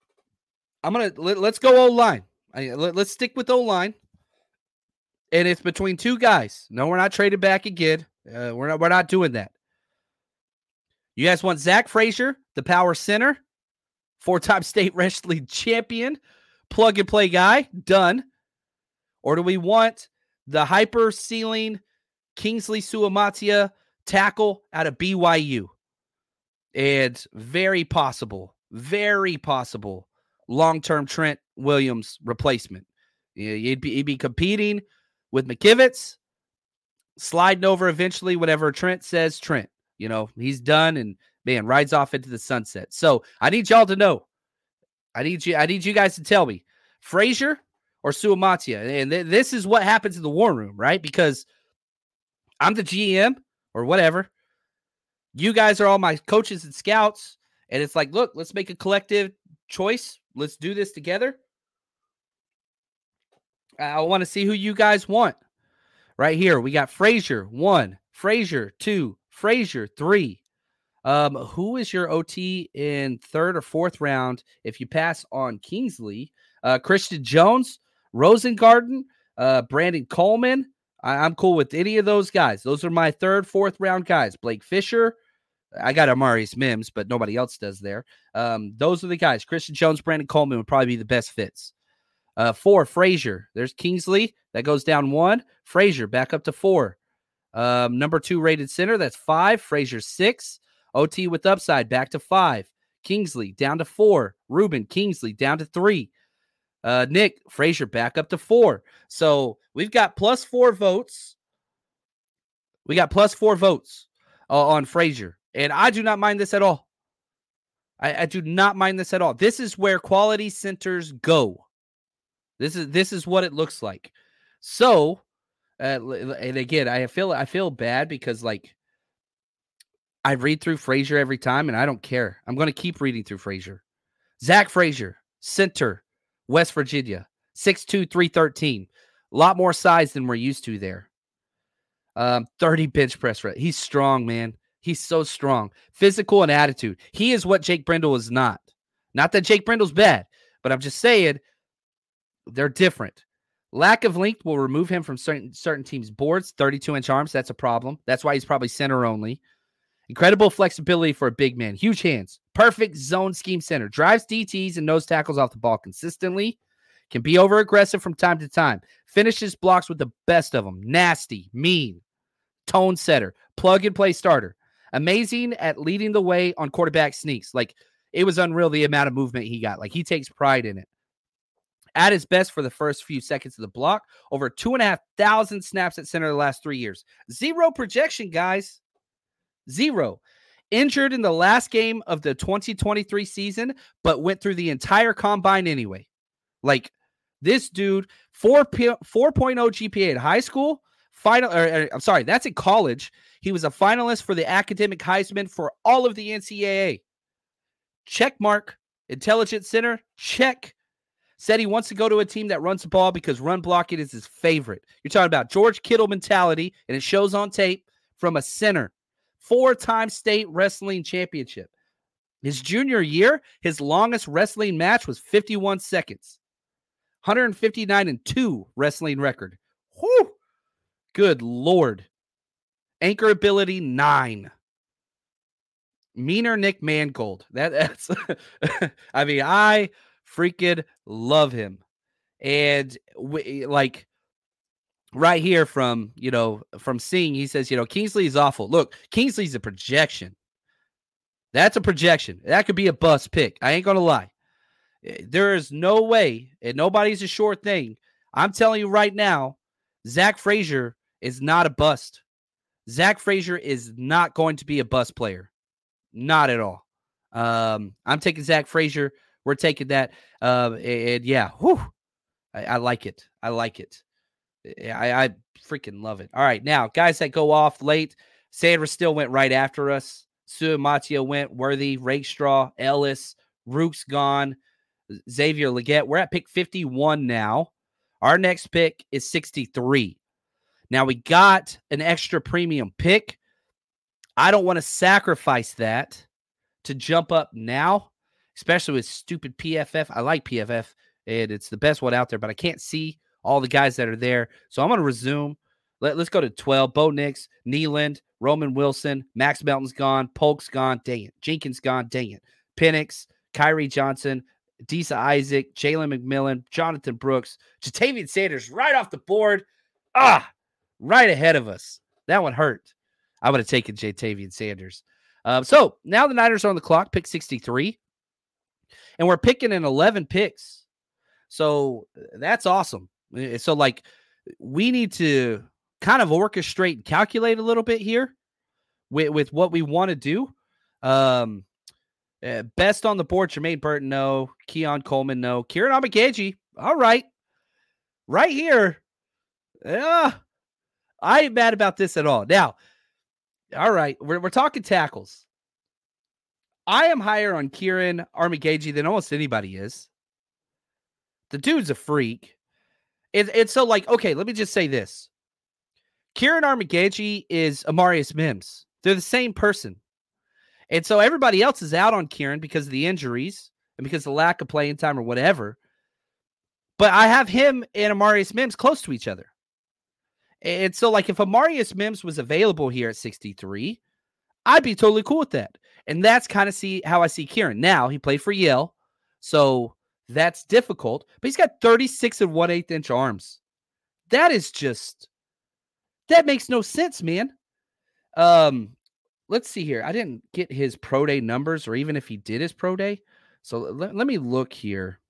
let's go O-line. Let's stick with O-line. And it's between 2 guys. No, we're not trading back again. We're not doing that. You guys want Zach Frazier, the power center, 4-time state wrestling champion, plug and play guy, done. Or do we want the hyper ceiling Kingsley Suamatia tackle out of BYU? And very possible long-term Trent Williams replacement. He'd be competing with McKivitz, sliding over eventually whenever Trent says Trent. He's done and, man, rides off into the sunset. So I need y'all to know. I need you guys to tell me, Frazier or Suamatia? And this is what happens in the war room, right? Because I'm the GM or whatever. You guys are all my coaches and scouts. And it's like, look, let's make a collective choice. Let's do this together. I want to see who you guys want. Right here, we got Frazier 1, Frazier 2, Frazier 3. Who is your OT in 3rd or 4th round if you pass on Kingsley? Christian Jones, Rosengarten, Brandon Coleman. I'm cool with any of those guys. Those are my 3rd, 4th round guys. Blake Fisher. I got Amarius Mims, but nobody else does there. Those are the guys. Christian Jones, Brandon Coleman would probably be the best fits. 4, Frazier. There's Kingsley. That goes down 1. Frazier back up to 4. Number 2 rated center. That's 5. Frazier 6. OT with upside back to 5. Kingsley down to 4. Ruben Kingsley down to 3. Nick Frazier back up to 4. So we've got +4 votes. We got +4 votes on Frazier. And I do not mind this at all. I do not mind this at all. This is where quality centers go. This is what it looks like. So, and again, I feel bad because like I read through Frazier every time, and I don't care. I'm going to keep reading through Frazier. Zach Frazier, center, West Virginia, 6'2", 313. A lot more size than we're used to there. 30 bench press rep. He's strong, man. He's so strong. Physical and attitude. He is what Jake Brendel is not. Not that Jake Brendel's bad, but I'm just saying they're different. Lack of length will remove him from certain teams' boards. 32-inch arms, that's a problem. That's why he's probably center only. Incredible flexibility for a big man. Huge hands. Perfect zone scheme center. Drives DTs and nose tackles off the ball consistently. Can be over-aggressive from time to time. Finishes blocks with the best of them. Nasty, mean, tone setter, plug-and-play starter. Amazing at leading the way on quarterback sneaks. Like, it was unreal the amount of movement he got. Like, he takes pride in it. At his best for the first few seconds of the block. Over 2,500 snaps at center the last 3 years. 0 projection, guys. 0. Injured in the last game of the 2023 season, but went through the entire combine anyway. Like, this dude, 4.0 GPA in high school. That's in college. He was a finalist for the academic Heisman for all of the NCAA. Check mark. Intelligent center. Check. Said he wants to go to a team that runs the ball because run blocking is his favorite. You're talking about George Kittle mentality, and it shows on tape from a center. 4-time state wrestling championship. His junior year, his longest wrestling match was 51 seconds. 159-2 wrestling record. Whew. Good Lord. Anchor ability 9. Meaner Nick Mangold. That's I mean, I freaking love him. And like right here from seeing, he says, Kingsley is awful. Look, Kingsley's a projection. That's a projection. That could be a bust pick. I ain't going to lie. There is no way, and nobody's a sure thing. I'm telling you right now, Zach Frazier is not a bust. Zach Frazier is not going to be a bust player. Not at all. I'm taking Zach Frazier. We're taking that. And yeah, I like it. I like it. I freaking love it. All right, now, guys that go off late, Sandra still went right after us. Suamatio went, Worthy, Rakestraw, Ellis, Rook's gone, Xavier Legette. We're at pick 51 now. Our next pick is 63. Now, we got an extra premium pick. I don't want to sacrifice that to jump up now, especially with stupid PFF. I like PFF, and it's the best one out there, but I can't see all the guys that are there. So I'm going to resume. Let's go to 12. Bo Nix, Nealand, Roman Wilson, Max Melton's gone, Polk's gone, dang it. Jenkins gone, dang it. Penix, Kyrie Johnson, Disa Isaac, Jalen McMillan, Jonathan Brooks, Jatavian Sanders right off the board. Right ahead of us. That one hurt. I would have taken Jatavian Sanders. So now the Niners are on the clock, pick 63. And we're picking in 11 picks. So that's awesome. So, like, we need to kind of orchestrate and calculate a little bit here with what we want to do. Best on the board, Jermaine Burton, no. Keon Coleman, no. Kieran Amageji, all right. Right here. I ain't mad about this at all. Now, all right, we're talking tackles. I am higher on Kieran Armigeji than almost anybody is. The dude's a freak. It's so like, okay, let me just say this. Kieran Armigeji is Amarius Mims. They're the same person. And so everybody else is out on Kieran because of the injuries and because of the lack of playing time or whatever. But I have him and Amarius Mims close to each other. And so, like, if Amarius Mims was available here at 63, I'd be totally cool with that. And that's kind of how I see Kieran. Now, he played for Yale, so that's difficult. But he's got 36 and 1/8 inch arms. That makes no sense, man. Let's see here. I didn't get his pro day numbers or even if he did his pro day. So let me look here.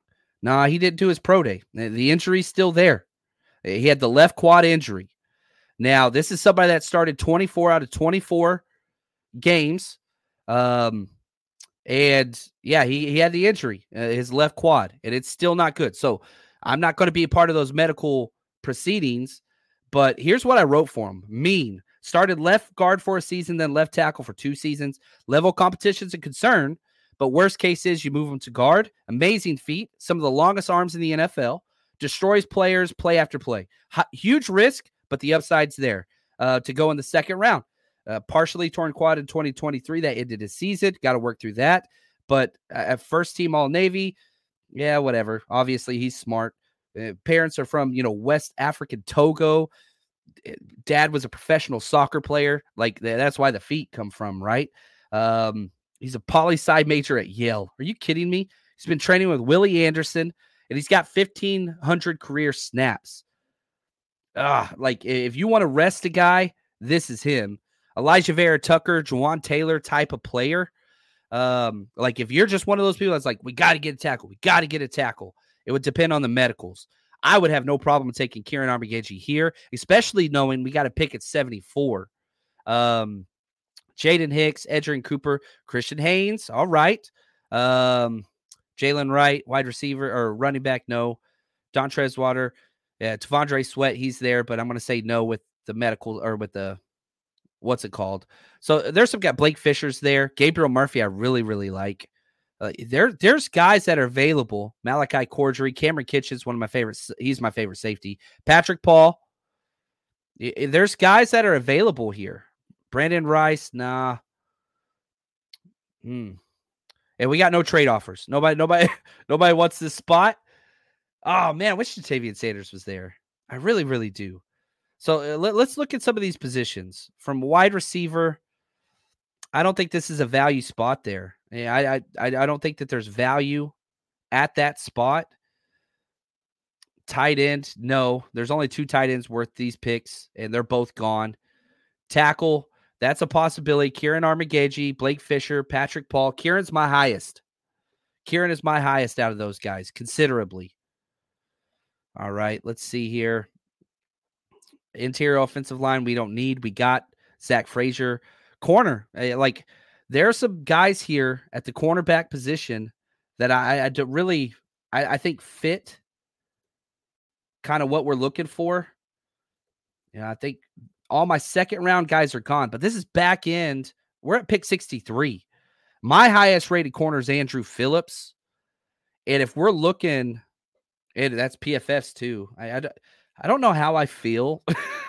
Nah, he didn't do his pro day. The injury's still there. He had the left quad injury. Now, this is somebody that started 24 out of 24 games. And yeah, he had the injury, his left quad, and it's still not good. So I'm not going to be a part of those medical proceedings, but here's what I wrote for him. Mean. Started left guard for a season, then left tackle for 2 seasons. Level competition's a concern, but worst case is you move him to guard. Amazing feet. Some of the longest arms in the NFL. Destroys players play after play. Huge risk, but the upside's there to go in the second round. Partially torn quad in 2023. That ended his season. Got to work through that. But at first team All-Navy, yeah, whatever. Obviously, he's smart. Parents are from, West African Togo. Dad was a professional soccer player. Like, that's why the feet come from, right? He's a poli-sci major at Yale. Are you kidding me? He's been training with Willie Anderson, and he's got 1,500 career snaps. Like, if you want to rest a guy, this is him. Elijah Vera Tucker, Juwan Taylor type of player. Like, if you're just one of those people that's like, we got to get a tackle. It would depend on the medicals. I would have no problem taking Kieran Armagegi here, especially knowing we got to pick at 74. Jaden Hicks, Edgerrin Cooper, Christian Haynes. All right. Jalen Wright, wide receiver or running back. No. Don Treswater. Yeah. T'Vondre Sweat. He's there, but I'm going to say no with the medical or with the, what's it called? So there's some guy, Blake Fisher's there. Gabriel Murphy, I really, really like. There's guys that are available. Malachi Cordery, Cameron Kitchens, one of my favorites. He's my favorite safety. Patrick Paul. There's guys that are available here. Brandon Rice, nah. And we got no trade offers. Nobody wants this spot. Oh man, I wish Ja'Tavion Sanders was there. I really, really do. So let's look at some of these positions. From wide receiver, I don't think this is a value spot there. I don't think that there's value at that spot. Tight end, no. There's only 2 tight ends worth these picks, and they're both gone. Tackle, that's a possibility. Kieran Armagegi, Blake Fisher, Patrick Paul. Kieran's my highest. Kieran is my highest out of those guys, considerably. All right, let's see here. Interior offensive line, we don't need. We got Zach Frazier. Corner, like, there are some guys here at the cornerback position that I think fit kind of what we're looking for. I think all my second round guys are gone, but this is back end. We're at pick 63. My highest rated corner is Andrew Phillips. And if we're looking, and that's PFF's too. I don't know how I feel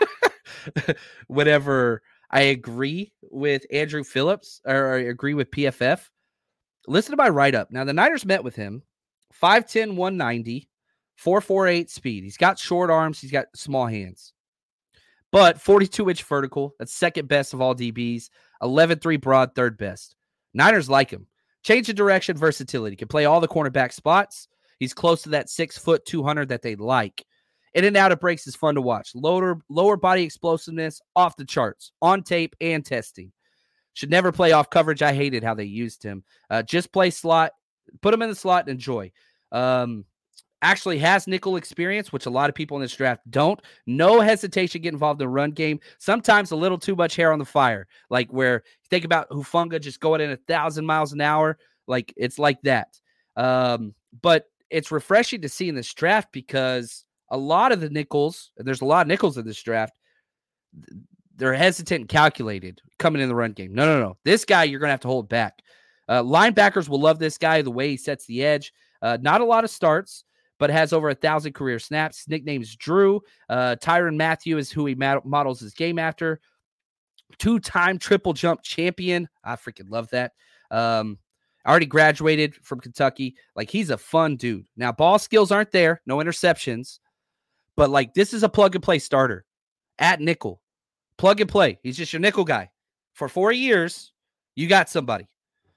whenever I agree with Andrew Phillips or I agree with PFF. Listen to my write-up. Now, the Niners met with him. 5'10", 190, 4.48 speed. He's got short arms. He's got small hands. But 42-inch vertical. That's second best of all DBs. 11.3 broad, third best. Niners like him. Change of direction, versatility. Can play all the cornerback spots. He's close to that 6 foot 200 that they like. In and out of breaks is fun to watch. Lower body explosiveness, off the charts, on tape and testing. Should never play off coverage. I hated how they used him. Just play slot, put him in the slot and enjoy. Actually has nickel experience, which a lot of people in this draft don't. No hesitation get involved in the run game. Sometimes a little too much hair on the fire. Like where, think about Hufanga just going in 1,000 miles an hour. Like, it's like that. But it's refreshing to see in this draft because a lot of the nickels, there's a lot of nickels in this draft, they're hesitant and calculated coming in the run game. No. This guy, you're going to have to hold back. Linebackers will love this guy, the way he sets the edge. Not a lot of starts, but has over 1,000 career snaps. Nickname's Drew. Tyrann Mathieu is who he models his game after. 2-time triple jump champion. I freaking love that. Already graduated from Kentucky. Like, he's a fun dude. Now, ball skills aren't there. No interceptions. But, like, this is a plug-and-play starter at nickel. Plug and play. He's just your nickel guy. For 4 years, you got somebody.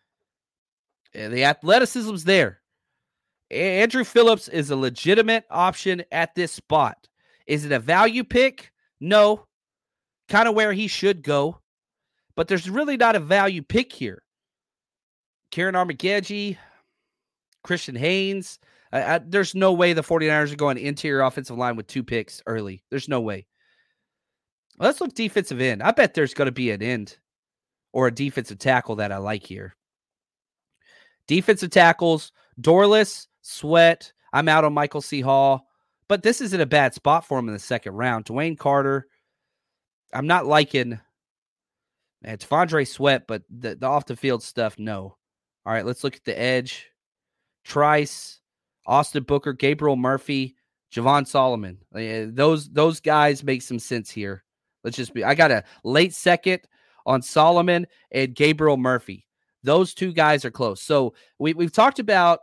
The athleticism's there. Andrew Phillips is a legitimate option at this spot. Is it a value pick? No. Kind of where he should go. But there's really not a value pick here. Kieran Armagegi, Christian Haynes. There's no way the 49ers are going interior offensive line with 2 picks early. There's no way. Let's look defensive end. I bet there's going to be an end or a defensive tackle that I like here. Defensive tackles, Dorless, Sweat. I'm out on Michael C. Hall, but this isn't a bad spot for him in the second round. Dwayne Carter. I'm not liking T'Vondre Sweat, but the off the field stuff, no. All right, let's look at the edge. Trice, Austin Booker, Gabriel Murphy, Javon Solomon. Those guys make some sense here. I got a late second on Solomon and Gabriel Murphy. Those two guys are close. So we've talked about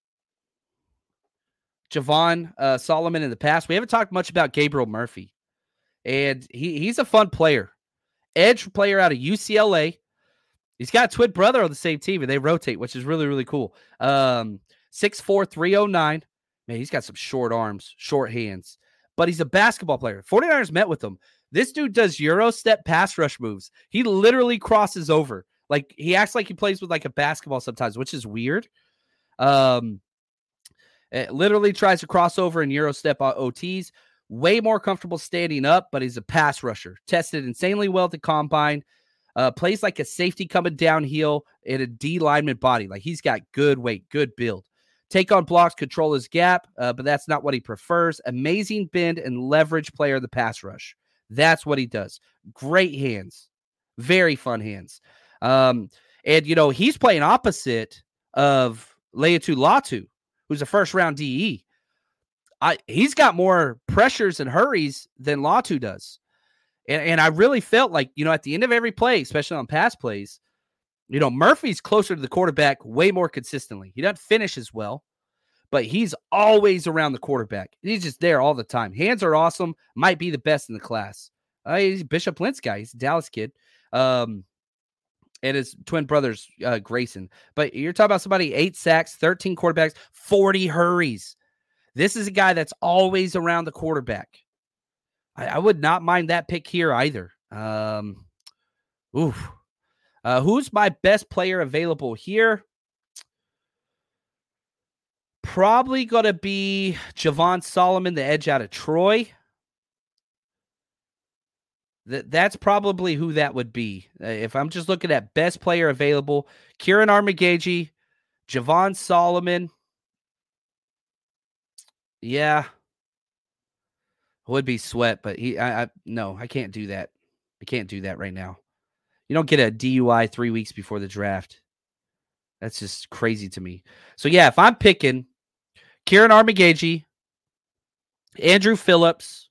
Javon Solomon in the past. We haven't talked much about Gabriel Murphy. And he's a fun player. Edge player out of UCLA. He's got a twin brother on the same team, and they rotate, which is really, really cool. 6'4", 309. Man, he's got some short arms, short hands. But he's a basketball player. 49ers met with him. This dude does Euro step pass rush moves. He literally crosses over. Like, he acts like he plays with, like, a basketball sometimes, which is weird. It literally tries to cross over in Euro step OTs. Way more comfortable standing up, but he's a pass rusher. Tested insanely well at the combine. Plays like a safety coming downhill in a D lineman body. Like, he's got good weight, good build. Take on blocks, control his gap, but that's not what he prefers. Amazing bend and leverage player of the pass rush. That's what he does. Great hands. Very fun hands. And, he's playing opposite of Laiatu Latu, who's a first-round DE. He's got more pressures and hurries than Latu does. And I really felt like, at the end of every play, especially on pass plays, Murphy's closer to the quarterback way more consistently. He doesn't finish as well, but he's always around the quarterback. He's just there all the time. Hands are awesome. Might be the best in the class. He's Bishop Lentz guy. He's a Dallas kid. And his twin brother's Grayson. But you're talking about somebody 8 sacks, 13 quarterbacks, 40 hurries. This is a guy that's always around the quarterback. I would not mind that pick here either. Who's my best player available here? Probably going to be Javon Solomon, the edge out of Troy. That's probably who that would be. If I'm just looking at best player available, Kieran Armagagi, Javon Solomon. Yeah. Would be Sweat, but no, I can't do that. I can't do that right now. You don't get a DUI 3 weeks before the draft. That's just crazy to me. So yeah, if I'm picking Kieran Armagagi, Andrew Phillips,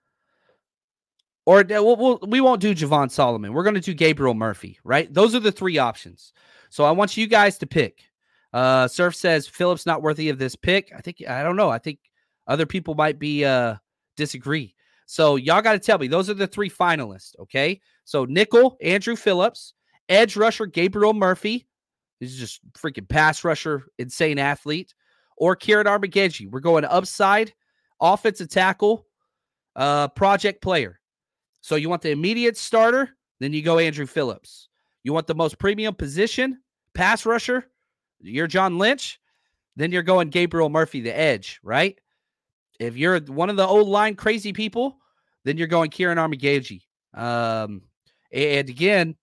or we won't do Javon Solomon. We're going to do Gabriel Murphy, right? Those are the 3 options. So I want you guys to pick. Surf says Phillips not worthy of this pick. I don't know. I think other people might be disagree. So y'all got to tell me. Those are the 3 finalists, okay? So nickel, Andrew Phillips, edge rusher, Gabriel Murphy. He's just freaking pass rusher, insane athlete. Or Kieran Armagagi. We're going upside, offensive tackle, project player. So you want the immediate starter, then you go Andrew Phillips. You want the most premium position, pass rusher, you're John Lynch, then you're going Gabriel Murphy, the edge, right? If you're one of the old line crazy people, then you're going Kieran Armagagi. And again,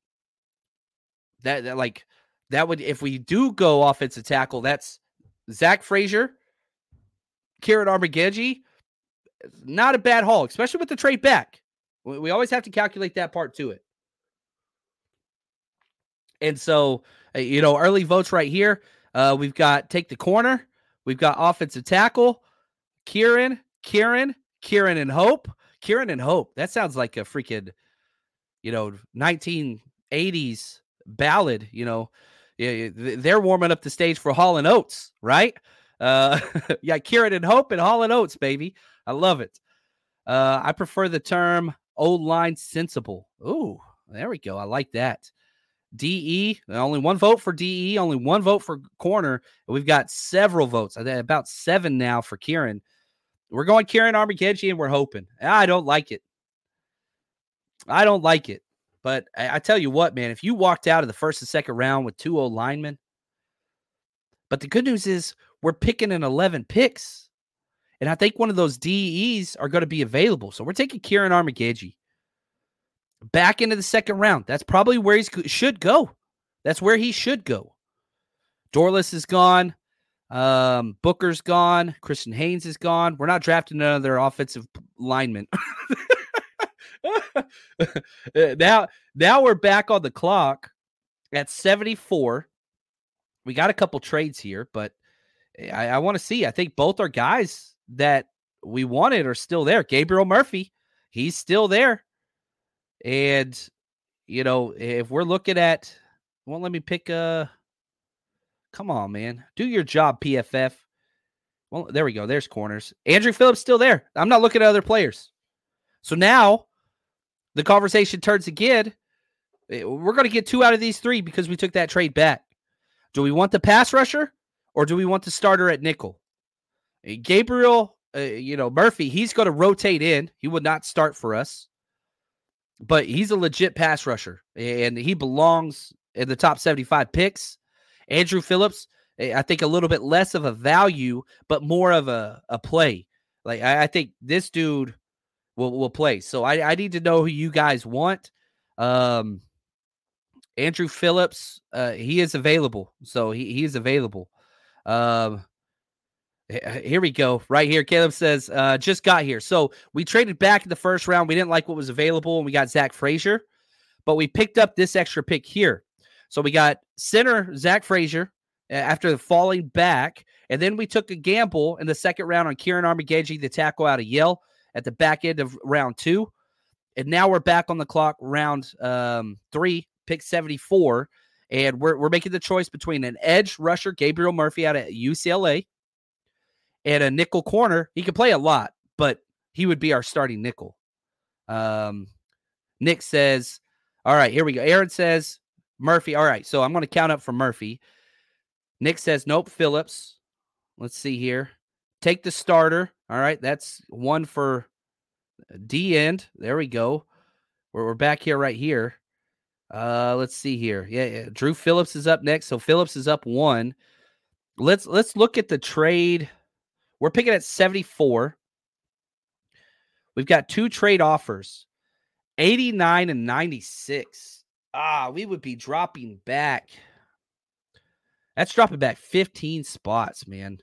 that would, if we do go offensive tackle, that's Zach Frazier, Kieran Armagagi. Not a bad haul, especially with the trade back. We always have to calculate that part to it. And so, early votes right here. We've got take the corner. We've got offensive tackle. Kieran and Hope. Kieran and Hope. That sounds like a freaking, 1980s ballad. They're warming up the stage for Hall & Oates, right? Yeah, Kieran and Hope and Hall & Oates, baby. I love it. I prefer the term old line sensible. Ooh, there we go. I like that. DE, only 1 vote for DE, only 1 vote for corner. We've got several votes, about 7 now for Kieran. We're going Kieran Armagagi, and we're hoping. I don't like it. But I tell you what, man, if you walked out of the first and second round with 2 old linemen, but the good news is we're picking in 11 picks. And I think one of those DEs are going to be available. So we're taking Kieran Armagagi. back into the second round. That's probably where he should go. That's where he should go. Dorless is gone. Booker's gone. Christian Haynes is gone. We're not drafting another offensive lineman. Now we're back on the clock at 74. We got a couple trades here, but I want to see. I think both our guys that we wanted are still there. Gabriel Murphy, he's still there. And, if we're looking at, well, let me pick come on, man. Do your job, PFF. Well, there we go. There's corners. Andrew Phillips still there. I'm not looking at other players. So now the conversation turns again. We're going to get 2 out of these 3 because we took that trade back. Do we want the pass rusher or do we want the starter at nickel? Gabriel, Murphy, he's going to rotate in. He would not start for us, but he's a legit pass rusher and he belongs in the top 75 picks. Andrew Phillips, I think a little bit less of a value, but more of a play. Like I think this dude will play. So I need to know who you guys want. Andrew Phillips, he is available. So he is available. Here we go. Right here. Caleb says, just got here. So we traded back in the first round. We didn't like what was available, and we got Zach Frazier. But we picked up this extra pick here. So we got center Zach Frazier after falling back. And then we took a gamble in the second round on Kieran Armageddon, the tackle out of Yale, at the back end of round 2. And now we're back on the clock, round 3, pick 74. And we're making the choice between an edge rusher, Gabriel Murphy out of UCLA, and a nickel corner. He could play a lot, but he would be our starting nickel. Nick says, all right, here we go. Aaron says, Murphy. All right, so I'm going to count up for Murphy. Nick says, nope, Phillips. Let's see here. Take the starter. All right, that's 1 for D end. There we go. We're back here right here. Let's see here. Yeah, Drew Phillips is up next. So Phillips is up 1. Let's look at the trade. We're picking at 74. We've got 2 trade offers, 89 and 96. We would be dropping back. That's dropping back 15 spots, man.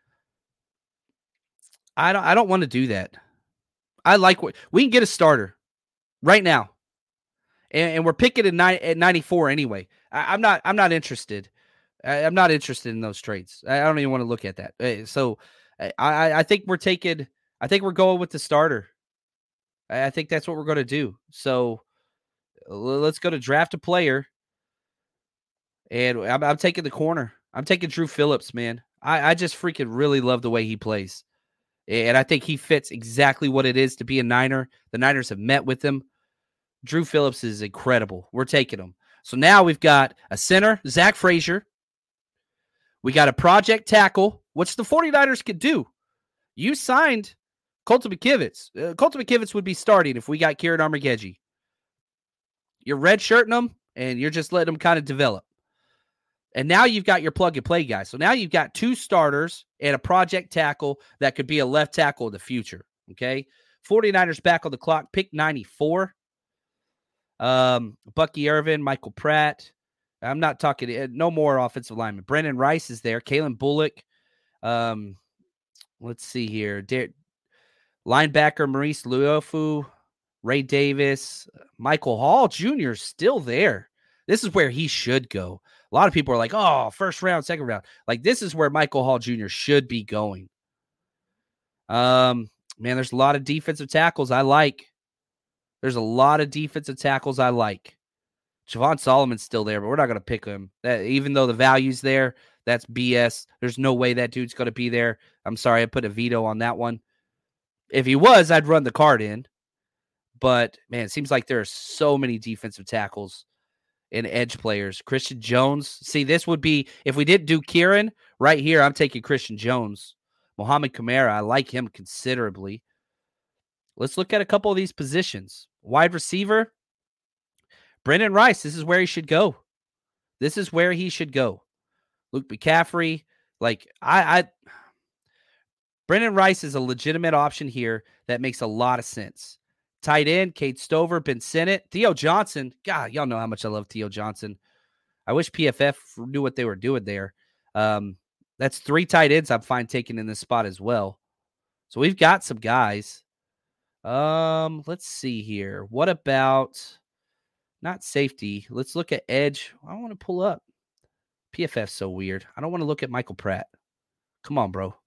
I don't want to do that. I like what we can get a starter right now, and we're picking at 94 anyway. I'm not interested. I'm not interested in those trades. I don't even want to look at that. So I think we're taking. I think we're going with the starter. I think that's what we're going to do. So let's go to draft a player. And I'm taking the corner. I'm taking Drew Phillips, man. I just freaking really love the way he plays. And I think he fits exactly what it is to be a Niner. The Niners have met with him. Drew Phillips is incredible. We're taking him. So now we've got a center, Zach Frazier. We got a project tackle, which the 49ers could do. You signed Colton McKivitz. Colton McKivitz would be starting if we got Kieran Armageddon. You're redshirting him, and you're just letting him kind of develop. And now you've got your plug-and-play guy. So now you've got 2 starters and a project tackle that could be a left tackle in the future, okay? 49ers back on the clock, pick 94. Bucky Irvin, Michael Pratt. I'm not talking – no more offensive linemen. Brendan Rice is there. Kalen Bullock. Let's see here. Linebacker Maurice Luofu. Ray Davis. Michael Hall Jr. is still there. This is where he should go. A lot of people are like, oh, first round, second round. Like, this is where Michael Hall Jr. should be going. Man, there's a lot of defensive tackles I like. Javon Solomon's still there, but we're not going to pick him. Even though the value's there, that's BS. There's no way that dude's going to be there. I'm sorry, I put a veto on that one. If he was, I'd run the card in. But, man, it seems like there are so many defensive tackles and edge players. Christian Jones. See, this would be, if we didn't do Kieran, right here, I'm taking Christian Jones. Mohamed Kamara, I like him considerably. Let's look at a couple of these positions. Wide receiver, Brendan Rice. This is where he should go. Luke McCaffrey. Like, Brendan Rice is a legitimate option here that makes a lot of sense. Tight end, Kate Stover, Ben Sinnott, Theo Johnson. God, y'all know how much I love Theo Johnson. I wish PFF knew what they were doing there. That's 3 tight ends I'm fine taking in this spot as well. So we've got some guys. Let's see here. What about not safety? Let's look at edge. I don't want to pull up. PFF's so weird. I don't want to look at Michael Pratt. Come on, bro.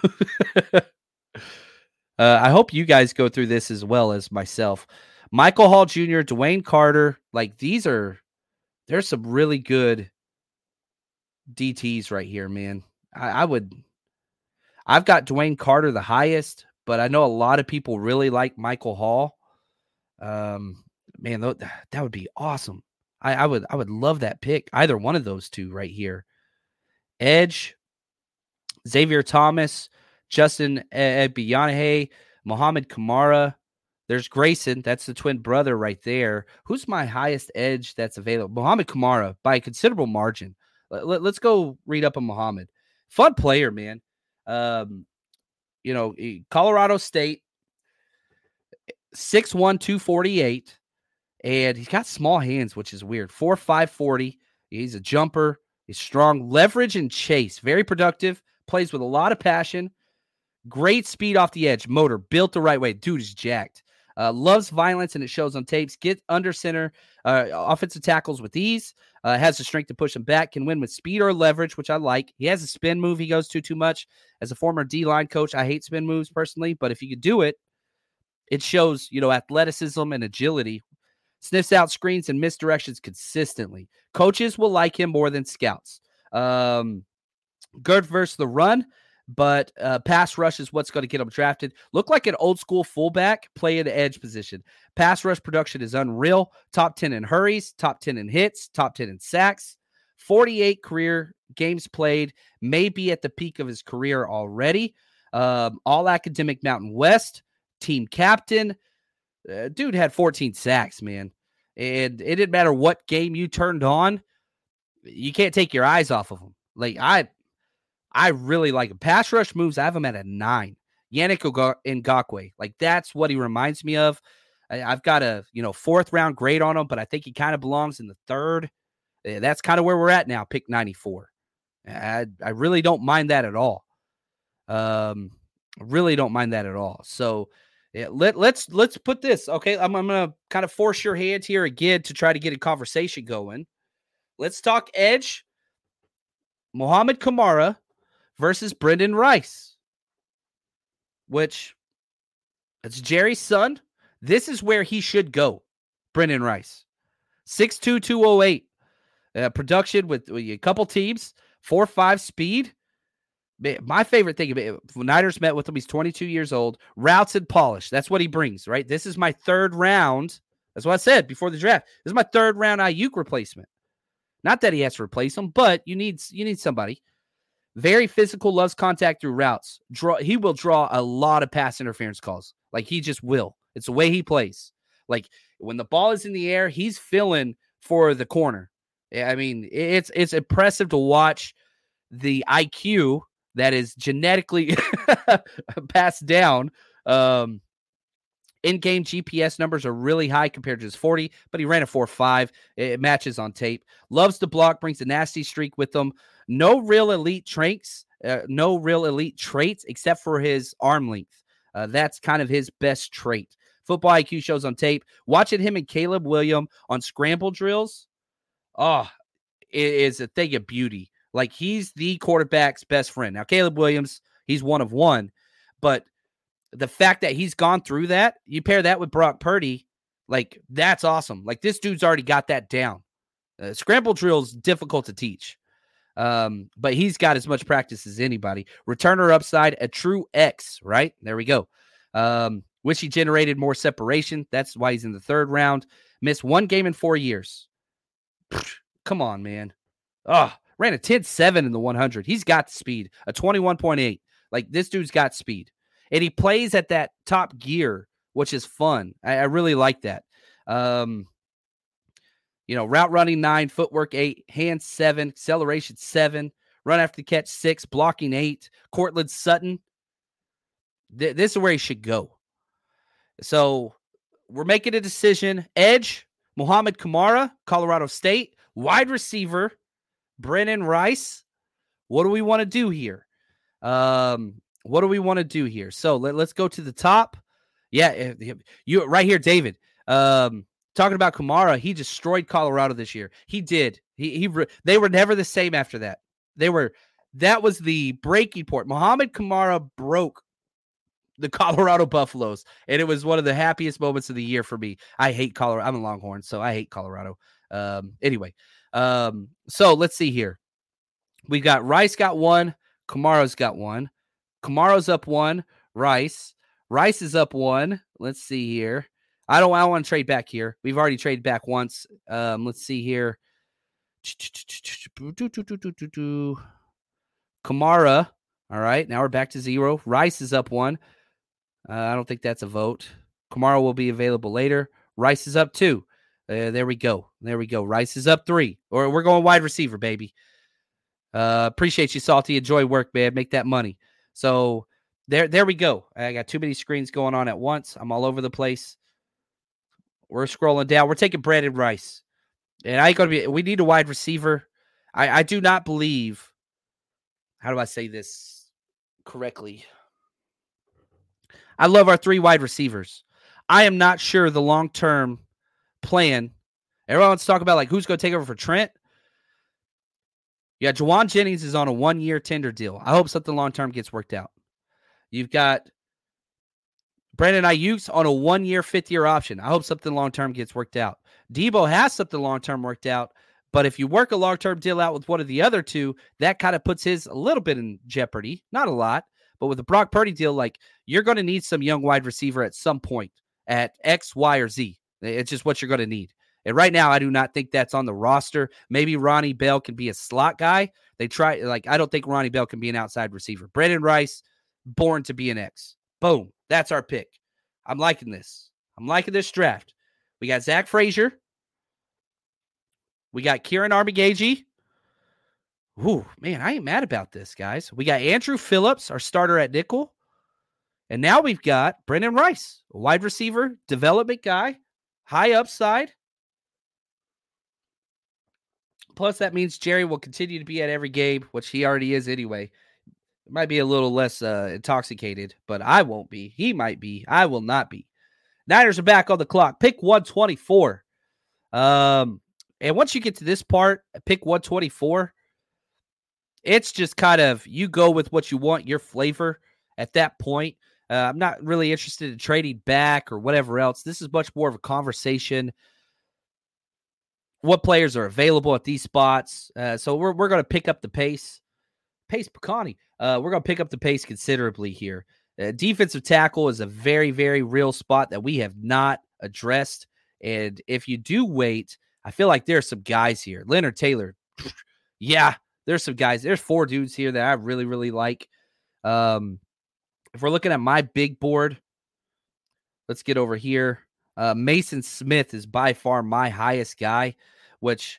I hope you guys go through this as well as myself. Michael Hall Jr., Dwayne Carter, like there's some really good DTs right here, man. I've got Dwayne Carter the highest, but I know a lot of people really like Michael Hall. Man, that would be awesome. I would love that pick. Either one of those two right here. Edge, Xavier Thomas, Justin Bianahe, Mohamed Kamara. There's Grayson. That's the twin brother right there. Who's my highest edge that's available? Mohamed Kamara by a considerable margin. Let's go read up on Mohamed. Fun player, man. Colorado State, 6'1", 248. And he's got small hands, which is weird. 4'5", 40. He's a jumper. He's strong. Leverage and chase. Very productive. Plays with a lot of passion. Great speed off the edge. Motor. Built the right way. Dude is jacked. Loves violence, and it shows on tapes. Get under center. Offensive tackles with ease. Has the strength to push him back. Can win with speed or leverage, which I like. He has a spin move he goes to too much. As a former D-line coach, I hate spin moves personally, but if you could do it, it shows, athleticism and agility. Sniffs out screens and misdirections consistently. Coaches will like him more than scouts. Good versus the run, but pass rush is what's going to get him drafted. Look like an old school fullback, play in the edge position. Pass rush production is unreal. Top 10 in hurries, top 10 in hits, top 10 in sacks. 48 career games played, may be at the peak of his career already. All academic Mountain West, team captain. Dude had 14 sacks, man. And it didn't matter what game you turned on. You can't take your eyes off of him. Like, I really like him. Pass rush moves, I have him at a 9. Yannick Ngakoue. Like, that's what he reminds me of. I've got a, 4th round grade on him, but I think he kind of belongs in the 3rd. That's kind of where we're at now, pick 94. I really don't mind that at all. Really don't mind that at all. So, yeah, let's put this, okay? I'm going to kind of force your hand here again to try to get a conversation going. Let's talk edge. Mohamed Kamara versus Brendan Rice, which it's Jerry's son. This is where he should go, Brendan Rice. 6'2", 208. Production with a couple teams, 4.5 speed. My favorite thing about when Niners met with him, he's 22 years old, routes and polish. That's what he brings, right? This is my 3rd round. That's what I said before the draft. This is my 3rd round Ayuk replacement. Not that he has to replace him, but you need somebody. Very physical, loves contact through routes. He will draw a lot of pass interference calls. Like, he just will. It's the way he plays. Like, when the ball is in the air, he's filling for the corner. I mean, it's impressive to watch the IQ that is genetically passed down. In-game GPS numbers are really high compared to his 40, but he ran a 4.5. It matches on tape. Loves to block, brings a nasty streak with him. No real elite traits except for his arm length. That's kind of his best trait. Football IQ shows on tape. Watching him and Caleb Williams on scramble drills, it is a thing of beauty. Like, he's the quarterback's best friend. Now, Caleb Williams, he's one of one, but the fact that he's gone through that, you pair that with Brock Purdy, like, that's awesome. Like, this dude's already got that down. Scramble drills difficult to teach, but he's got as much practice as anybody. Returner upside, a true X, right? There we go. Wish he generated more separation. That's why he's in the 3rd round. Missed 1 game in 4 years. Come on, man. Ran a 10.7 in the 100. He's got the speed, a 21.8. Like, this dude's got speed. And he plays at that top gear, which is fun. I really like that. Route running 9, footwork 8, hands 7, acceleration 7, run after the catch 6, blocking 8. Cortland Sutton. This is where he should go. So we're making a decision. Edge, Muhammad Kamara, Colorado State. Wide receiver, Brennan Rice. What do we want to do here? So let's go to the top. Yeah, you right here, David. Talking about Kamara, he destroyed Colorado this year. He did. They were never the same after that. That was the breaking point. Muhammad Kamara broke the Colorado Buffaloes, and it was one of the happiest moments of the year for me. I hate Colorado. I'm a Longhorn, so I hate Colorado. Anyway, so let's see here. We got Rice got one. Kamara's got one. Kamara's up one. Rice is up one. Let's see here. I don't want to trade back here. We've already traded back once. Let's see here. Kamara. All right. Now we're back to 0. Rice is up 1. I don't think that's a vote. Kamara will be available later. Rice is up 2. There we go. Rice is up 3. Or we're going wide receiver, baby. Appreciate you, Salty. Enjoy work, man. Make that money. So there we go. I got too many screens going on at once. I'm all over the place. We're scrolling down. We're taking Brandon Rice. And we need a wide receiver. I do not believe, how do I say this correctly? I love our 3 wide receivers. I am not sure the long-term plan. Everyone wants to talk about who's going to take over for Trent. Yeah, Juwan Jennings is on a 1-year tender deal. I hope something long-term gets worked out. You've got Brandon Ayuk's on a 1-year, 5th-year option. I hope something long-term gets worked out. Debo has something long-term worked out, but if you work a long-term deal out with one of the other 2, that kind of puts his a little bit in jeopardy. Not a lot, but with the Brock Purdy deal, you're going to need some young wide receiver at some point at X, Y, or Z. It's just what you're going to need. And right now, I do not think that's on the roster. Maybe Ronnie Bell can be a slot guy. I don't think Ronnie Bell can be an outside receiver. Brandon Rice, born to be an X. Boom. That's our pick. I'm liking this. I'm liking this draft. We got Zach Frazier. We got Kieran Armigage. Ooh, man, I ain't mad about this, guys. We got Andrew Phillips, our starter at nickel. And now we've got Brendan Rice, a wide receiver, development guy, high upside. Plus, that means Jerry will continue to be at every game, which he already is anyway. Might be a little less intoxicated, but I won't be. He might be. I will not be. Niners are back on the clock. Pick 124. And once you get to this part, pick 124, it's just kind of you go with what you want, your flavor at that point. I'm not really interested in trading back or whatever else. This is much more of a conversation. What players are available at these spots? So we're going to pick up the pace. Pace Picani. We're going to pick up the pace considerably here. Defensive tackle is a very, very real spot that we have not addressed. And if you do wait, I feel like there's some guys here. Leonard Taylor. Yeah, there's some guys. There's 4 dudes here that I really, really like. If we're looking at my big board, let's get over here. Mason Smith is by far my highest guy, which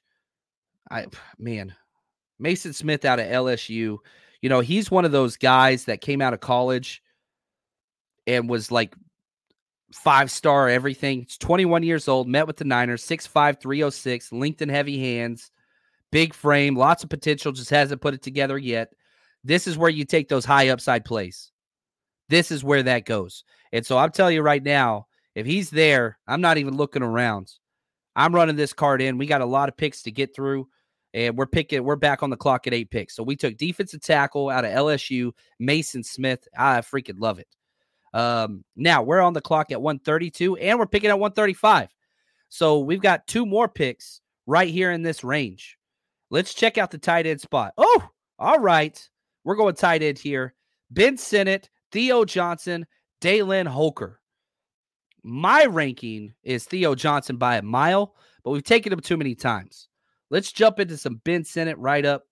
Mason Smith out of LSU, he's one of those guys that came out of college and was 5-star everything. He's 21 years old, met with the Niners, 6'5", 306, linked and heavy hands, big frame, lots of potential, just hasn't put it together yet. This is where you take those high upside plays. This is where that goes. And so I'm telling you right now, if he's there, I'm not even looking around. I'm running this card in. We got a lot of picks to get through, and we're back on the clock at 8 picks. So we took defensive tackle out of LSU, Mason Smith. I freaking love it. Now we're on the clock at 132, and we're picking at 135. So we've got 2 more picks right here in this range. Let's check out the tight end spot. Oh, all right. We're going tight end here. Ben Sinnott, Theo Johnson, Dalen Holker. My ranking is Theo Johnson by a mile, but we've taken him too many times. Let's jump into some Ben Sinnott right up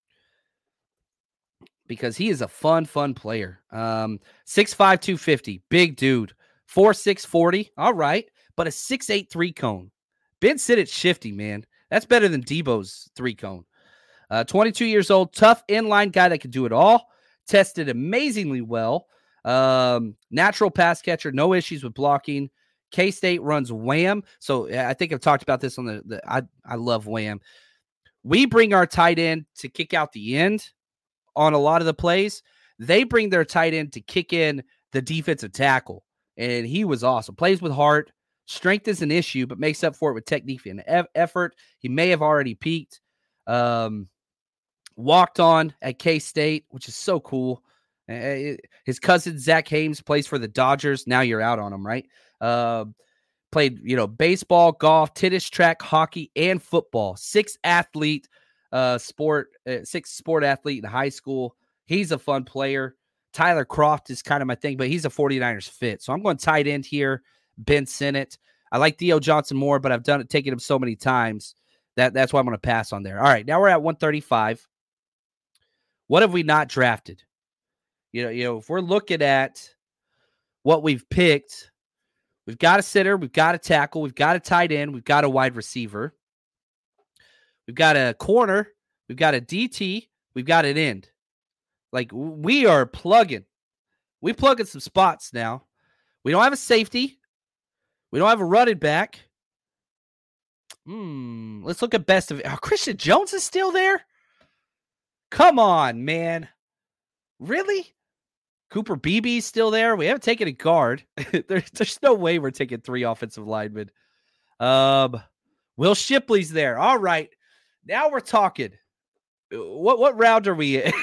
because he is a fun player. 6'5", 250, big dude. 4'6", 40, all right, but a 6'8", 3-cone. Ben Sinnott's shifty, man. That's better than Debo's 3-cone. 22 years old, tough inline guy that can do it all. Tested amazingly well. Natural pass catcher, no issues with blocking. K-State runs Wham. So I think I've talked about this on I love Wham. We bring our tight end to kick out the end on a lot of the plays. They bring their tight end to kick in the defensive tackle. And he was awesome. Plays with heart. Strength is an issue, but makes up for it with technique and effort. He may have already peaked. Walked on at K-State, which is so cool. His cousin, Zach Hames, plays for the Dodgers. Now you're out on him, right? Played, baseball, golf, tennis, track, hockey, and football. Six sport athlete in high school. He's a fun player. Tyler Croft is kind of my thing, but he's a 49ers fit. So I'm going tight end here. Ben Sinnott. I like Theo Johnson more, but I've taken him so many times that's why I'm going to pass on there. All right, now we're at 135. What have we not drafted? If we're looking at what we've picked, we've got a center, we've got a tackle, we've got a tight end, we've got a wide receiver, we've got a corner, we've got a DT, we've got an end. Like, we are plugging. We plugging some spots now. We don't have a safety. We don't have a running back. Let's look at best of it. Oh, Christian Jones is still there? Come on, man. Really? Cooper Beebe's still there? We haven't taken a guard. There's no way we're taking 3 offensive linemen. Will Shipley's there. All right. Now we're talking. What round are we in?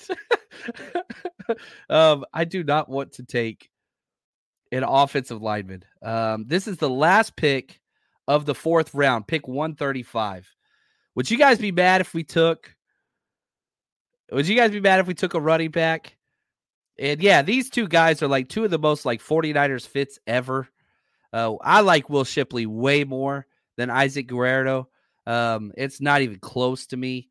I do not want to take an offensive lineman. This is the last pick of the 4th round, pick 135. Would you guys be mad if we took a running back? And yeah, these two guys are like two of the most like 49ers fits ever. I like Will Shipley way more than Isaac Guerrero. It's not even close to me.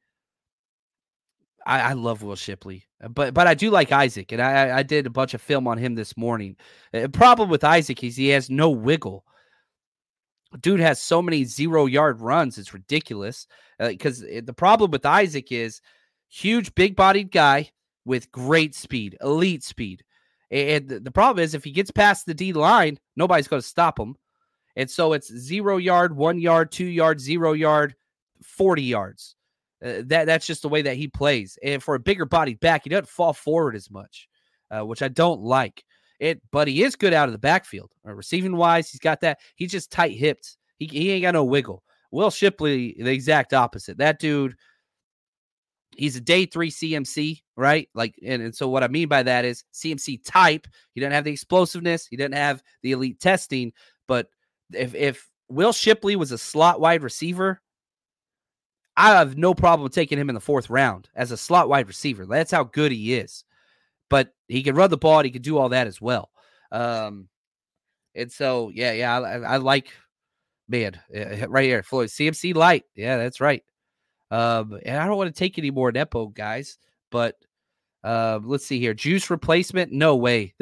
I love Will Shipley, but I do like Isaac, and I did a bunch of film on him this morning. The problem with Isaac is he has no wiggle. Dude has so many 0-yard runs, it's ridiculous. Because the problem with Isaac is huge, big-bodied guy with great speed, elite speed. And the problem is if he gets past the D line, nobody's going to stop him. And so it's 0 yard, 1 yard, 2 yard, 0 yard, 40 yards. That's just the way that he plays. And for a bigger bodied back, he doesn't fall forward as much, which I don't like. But he is good out of the backfield. Receiving wise, he's got that. He's just tight hipped. He ain't got no wiggle. Will Shipley, the exact opposite. That dude, he's a day 3 CMC, right? Like, and so what I mean by that is CMC type. He doesn't have the explosiveness. He doesn't have the elite testing. But if Will Shipley was a slot wide receiver, I have no problem taking him in the 4th round as a slot wide receiver. That's how good he is. But he can run the ball and he can do all that as well. And so, I like, man, right here, Floyd, CMC light. Yeah, that's right. And I don't want to take any more Nepo guys, but let's see here. Juice replacement? No way.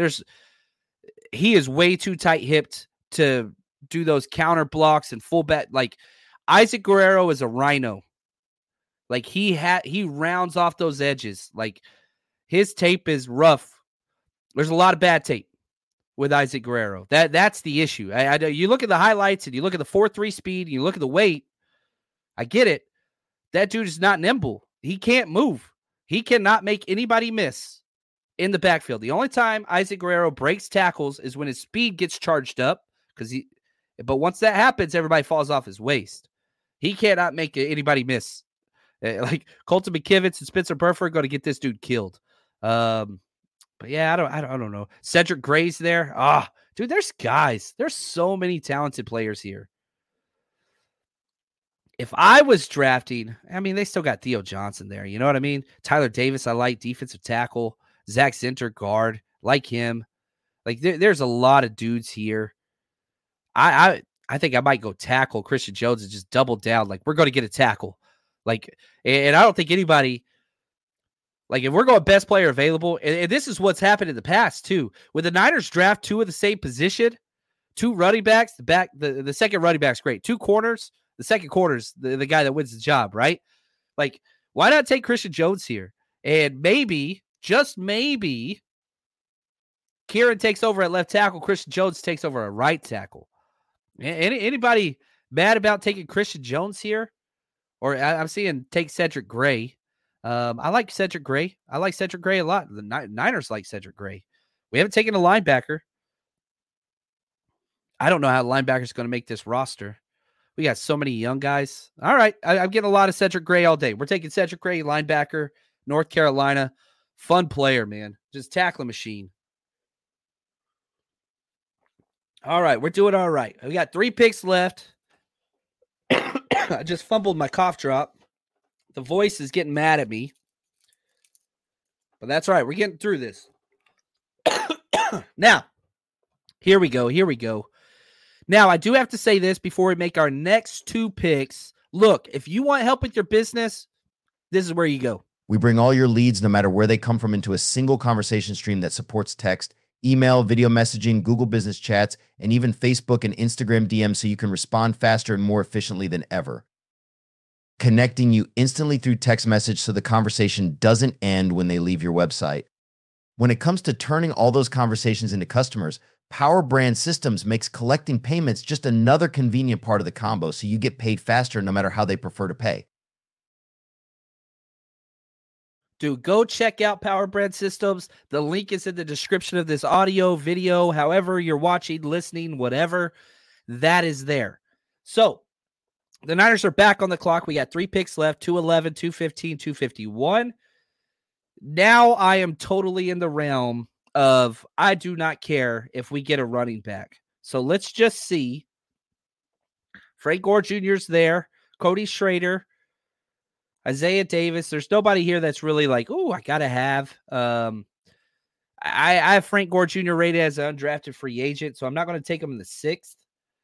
He is way too tight hipped to do those counter blocks and full bat. Like Isaac Guerrero is a rhino. Like he rounds off those edges. Like his tape is rough. There's a lot of bad tape with Isaac Guerrero. That's the issue. I you look at the highlights and you look at the 4.3 speed and you look at the weight. I get it. That dude is not nimble. He can't move. He cannot make anybody miss in the backfield. The only time Isaac Guerrero breaks tackles is when his speed gets charged up. But once that happens, everybody falls off his waist. He cannot make anybody miss. Like Colton McKivitz and Spencer Burford are going to get this dude killed. But yeah, I don't know. Cedric Gray's there. Dude, there's guys. There's so many talented players here. If I was drafting, I mean, they still got Theo Johnson there. You know what I mean? Tyler Davis, I like defensive tackle. Zach Zinter, guard, like him. Like there's a lot of dudes here. I think I might go tackle Christian Jones and just double down. Like we're going to get a tackle. Like, and I don't think anybody. Like if we're going best player available, and this is what's happened in the past too. When the Niners draft 2 of the same position, 2 running backs, the second running back's great. 2 corners. The second corner's the guy that wins the job, right? Like, why not take Christian Jones here? And maybe, just maybe, Kieran takes over at left tackle. Christian Jones takes over at right tackle. Anybody mad about taking Christian Jones here? Or I'm seeing take Cedric Gray. I like Cedric Gray. I like Cedric Gray a lot. The Niners like Cedric Gray. We haven't taken a linebacker. I don't know how linebacker is going to make this roster. We got so many young guys. All right. I'm getting a lot of Cedric Gray all day. We're taking Cedric Gray, linebacker, North Carolina. Fun player, man. Just tackling machine. All right. We're doing all right. We got 3 picks left. I just fumbled my cough drop. The voice is getting mad at me. But that's all right. We're getting through this. Now, here we go. Now, I do have to say this before we make our next 2 picks. Look, if you want help with your business, this is where you go. We bring all your leads, no matter where they come from, into a single conversation stream that supports text, email, video messaging, Google Business Chats, and even Facebook and Instagram DMs, so you can respond faster and more efficiently than ever. Connecting you instantly through text message so the conversation doesn't end when they leave your website. When it comes to turning all those conversations into customers, Power Brand Systems makes collecting payments just another convenient part of the combo, so you get paid faster no matter how they prefer to pay. Dude, go check out Power Brand Systems. The link is in the description of this audio, video, however you're watching, listening, whatever, that is there. So, the Niners are back on the clock. We got 3 picks left, 211, 215, 251. Now I am totally in the realm of I do not care if we get a running back. So let's just see. Frank Gore Jr.'s there. Cody Schrader. Isaiah Davis. There's nobody here that's really like, oh, I got to have. I have Frank Gore Jr. rated as an undrafted free agent, so I'm not going to take him in the 6th.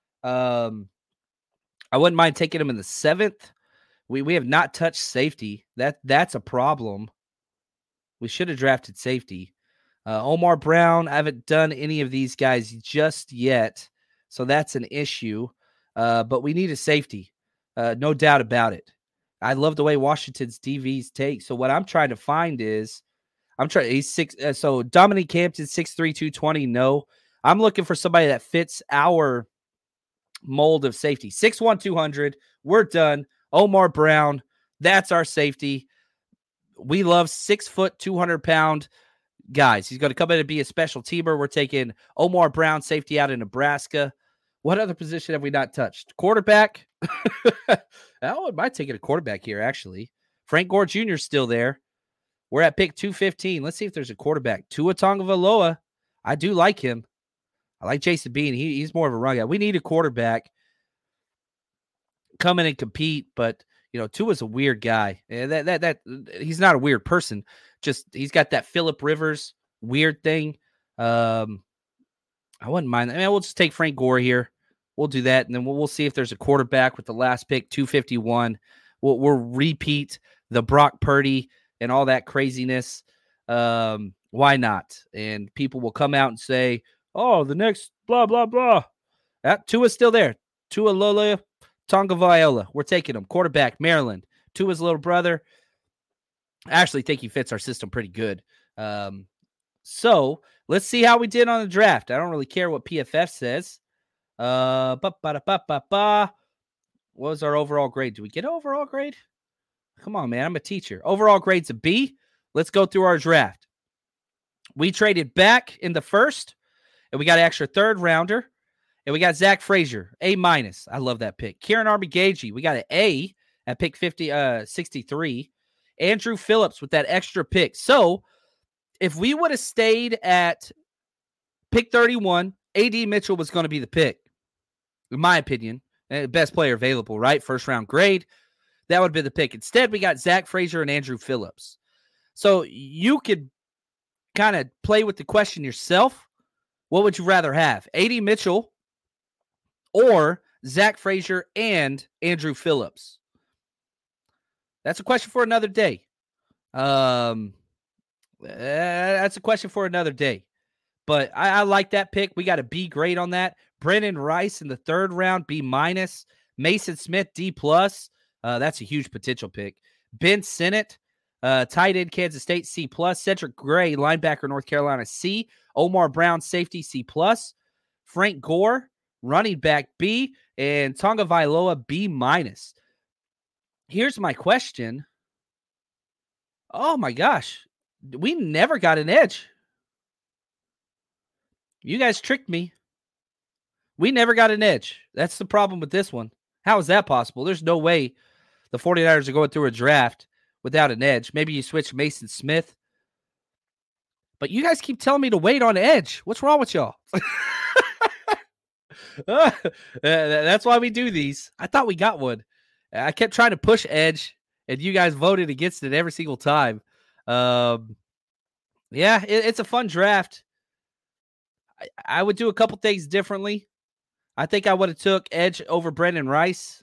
I wouldn't mind taking him in the 7th. We have not touched safety. That's a problem. We should have drafted safety. Omar Brown, I haven't done any of these guys just yet, so that's an issue. But we need a safety, no doubt about it. I love the way Washington's DVs take. So what I'm trying to find is, he's 6. So Dominique Hampton, 6'3", 220. No, I'm looking for somebody that fits our mold of safety. 6'1", 200. We're done. Omar Brown, that's our safety. We love 6 foot, 200-pound guys. He's going to come in and be a special teamer. We're taking Omar Brown, safety out of Nebraska. What other position have we not touched? Quarterback. I wouldn't mind taking a quarterback here, actually. Frank Gore Jr. is still there. We're at pick 215. Let's see if there's a quarterback. Tua Tagovailoa. I do like him. I like Jason Bean. He's more of a run guy. We need a quarterback. Come in and compete, but Tua's a weird guy. And that he's not a weird person. Just he's got that Phillip Rivers weird thing. I wouldn't mind. We'll just take Frank Gore here. We'll do that, and then we'll see if there's a quarterback with the last pick, 251. We'll repeat the Brock Purdy and all that craziness. Why not? And people will come out and say, oh, the next blah, blah, blah. Tua's still there. Tua Tagovailoa. We're taking him. Quarterback, Maryland. Tua's little brother. I actually think he fits our system pretty good. So let's see how we did on the draft. I don't really care what PFF says. What was our overall grade? Do we get an overall grade? Come on, man. I'm a teacher. Overall grade's a B. Let's go through our draft. We traded back in the 1st, and we got an extra 3rd rounder. And we got Zach Frazier, A-. I love that pick. Kieran Armigage, we got an A at pick 63. Andrew Phillips with that extra pick. So if we would have stayed at pick 31, A.D. Mitchell was going to be the pick, in my opinion. Best player available, right? 1st round grade. That would have been the pick. Instead, we got Zach Frazier and Andrew Phillips. So you could kind of play with the question yourself. What would you rather have? A.D. Mitchell or Zach Frazier and Andrew Phillips? That's a question for another day. That's a question for another day. But I like that pick. We got a B grade on that. Brennan Rice in the 3rd round, B-. Mason Smith, D+. That's a huge potential pick. Ben Sinnott, tight end, Kansas State, C+. Cedric Gray, linebacker, North Carolina, C. Omar Brown, safety, C+. Frank Gore, running back B, and Tonga Vailoa B-. Here's my question. Oh my gosh. We never got an edge. You guys tricked me. We never got an edge. That's the problem with this one. How is that possible? There's no way the 49ers are going through a draft without an edge. Maybe you switch Mason Smith. But you guys keep telling me to wait on edge. What's wrong with y'all? That's why we do these. I thought we got one. I kept trying to push edge, and you guys voted against it every single time. It's a fun draft. I would do a couple things differently. I think I would have took edge over Brendan Rice.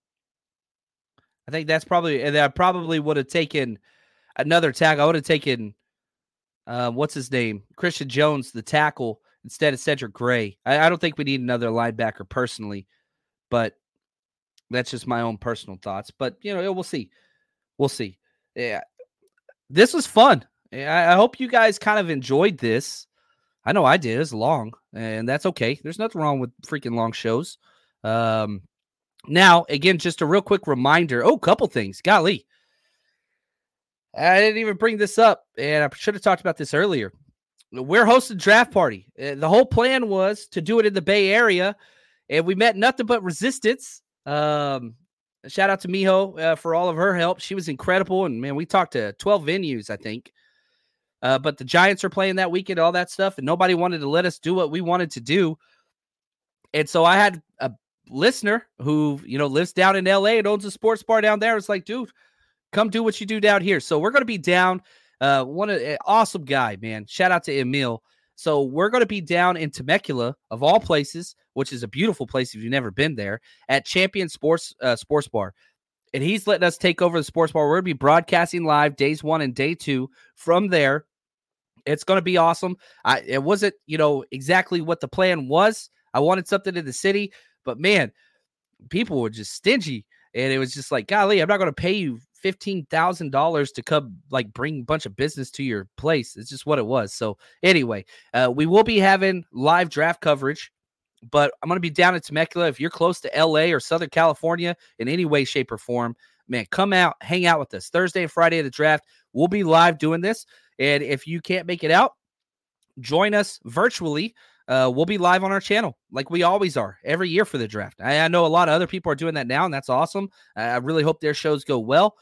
I think that's probably, and I probably would have taken another tackle. I would have taken, what's his name? Christian Jones, the tackle, instead of Cedric Gray. I don't think we need another linebacker personally, but that's just my own personal thoughts. But, we'll see. We'll see. Yeah. This was fun. I hope you guys kind of enjoyed this. I know I did. It's long, and that's okay. There's nothing wrong with freaking long shows. Now, again, just a real quick reminder. Oh, couple things. Golly. I didn't even bring this up, and I should have talked about this earlier. We're hosting draft party. The whole plan was to do it in the Bay Area, and we met nothing but resistance. Shout out to Miho for all of her help. She was incredible, and, man, we talked to 12 venues, I think. But the Giants are playing that weekend, all that stuff, and nobody wanted to let us do what we wanted to do. And so I had a listener who, lives down in LA and owns a sports bar down there. It's like, dude, come do what you do down here. So we're going to be down. Awesome guy, man. Shout out to Emil. So we're going to be down in Temecula, of all places, which is a beautiful place if you've never been there, at Champion Sports Bar. And he's letting us take over the sports bar. We're going to be broadcasting live days 1 and day 2 from there. It's going to be awesome. It wasn't, exactly what the plan was. I wanted something in the city, but man, people were just stingy. And it was just like, golly, I'm not going to pay you $15,000 to come bring a bunch of business to your place. It's just what it was. So anyway, we will be having live draft coverage, but I'm going to be down in Temecula. If you're close to LA or Southern California in any way, shape, or form, man, come out, hang out with us. Thursday and Friday of the draft, we'll be live doing this. And if you can't make it out, join us virtually. We'll be live on our channel like we always are every year for the draft. I know a lot of other people are doing that now, and that's awesome. I really hope their shows go well.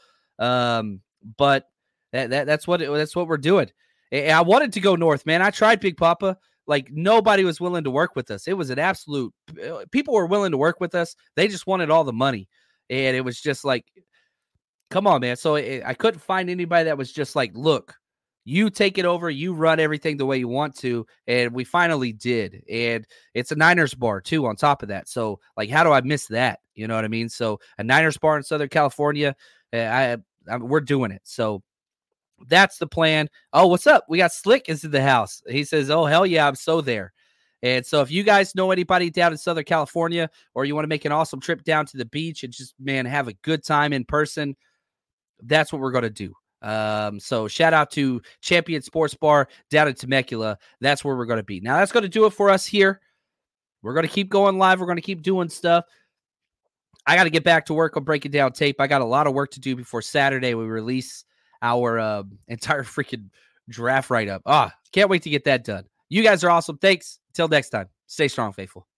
But that's what we're doing. I wanted to go north, man. I tried, Big Papa. Nobody was willing to work with us. It was an absolute – people were willing to work with us. They just wanted all the money. And it was just like, come on, man. So I couldn't find anybody that was just like, look, you take it over. You run everything the way you want to. And we finally did. And it's a Niners bar, too, on top of that. So, how do I miss that? You know what I mean? So, a Niners bar in Southern California, we're doing it. So, that's the plan. Oh, what's up? We got Slick is in the house. He says, oh, hell yeah, I'm so there. And so if you guys know anybody down in Southern California, or you want to make an awesome trip down to the beach and just, man, have a good time in person, that's what we're going to do. So shout out to Champion Sports Bar down in Temecula. That's where we're going to be. Now that's going to do it for us here. We're going to keep going live. We're going to keep doing stuff. I got to get back to work on breaking down tape. I got a lot of work to do before Saturday. We release our entire freaking draft write-up. Can't wait to get that done. You guys are awesome. Thanks. Till next time. Stay strong, faithful.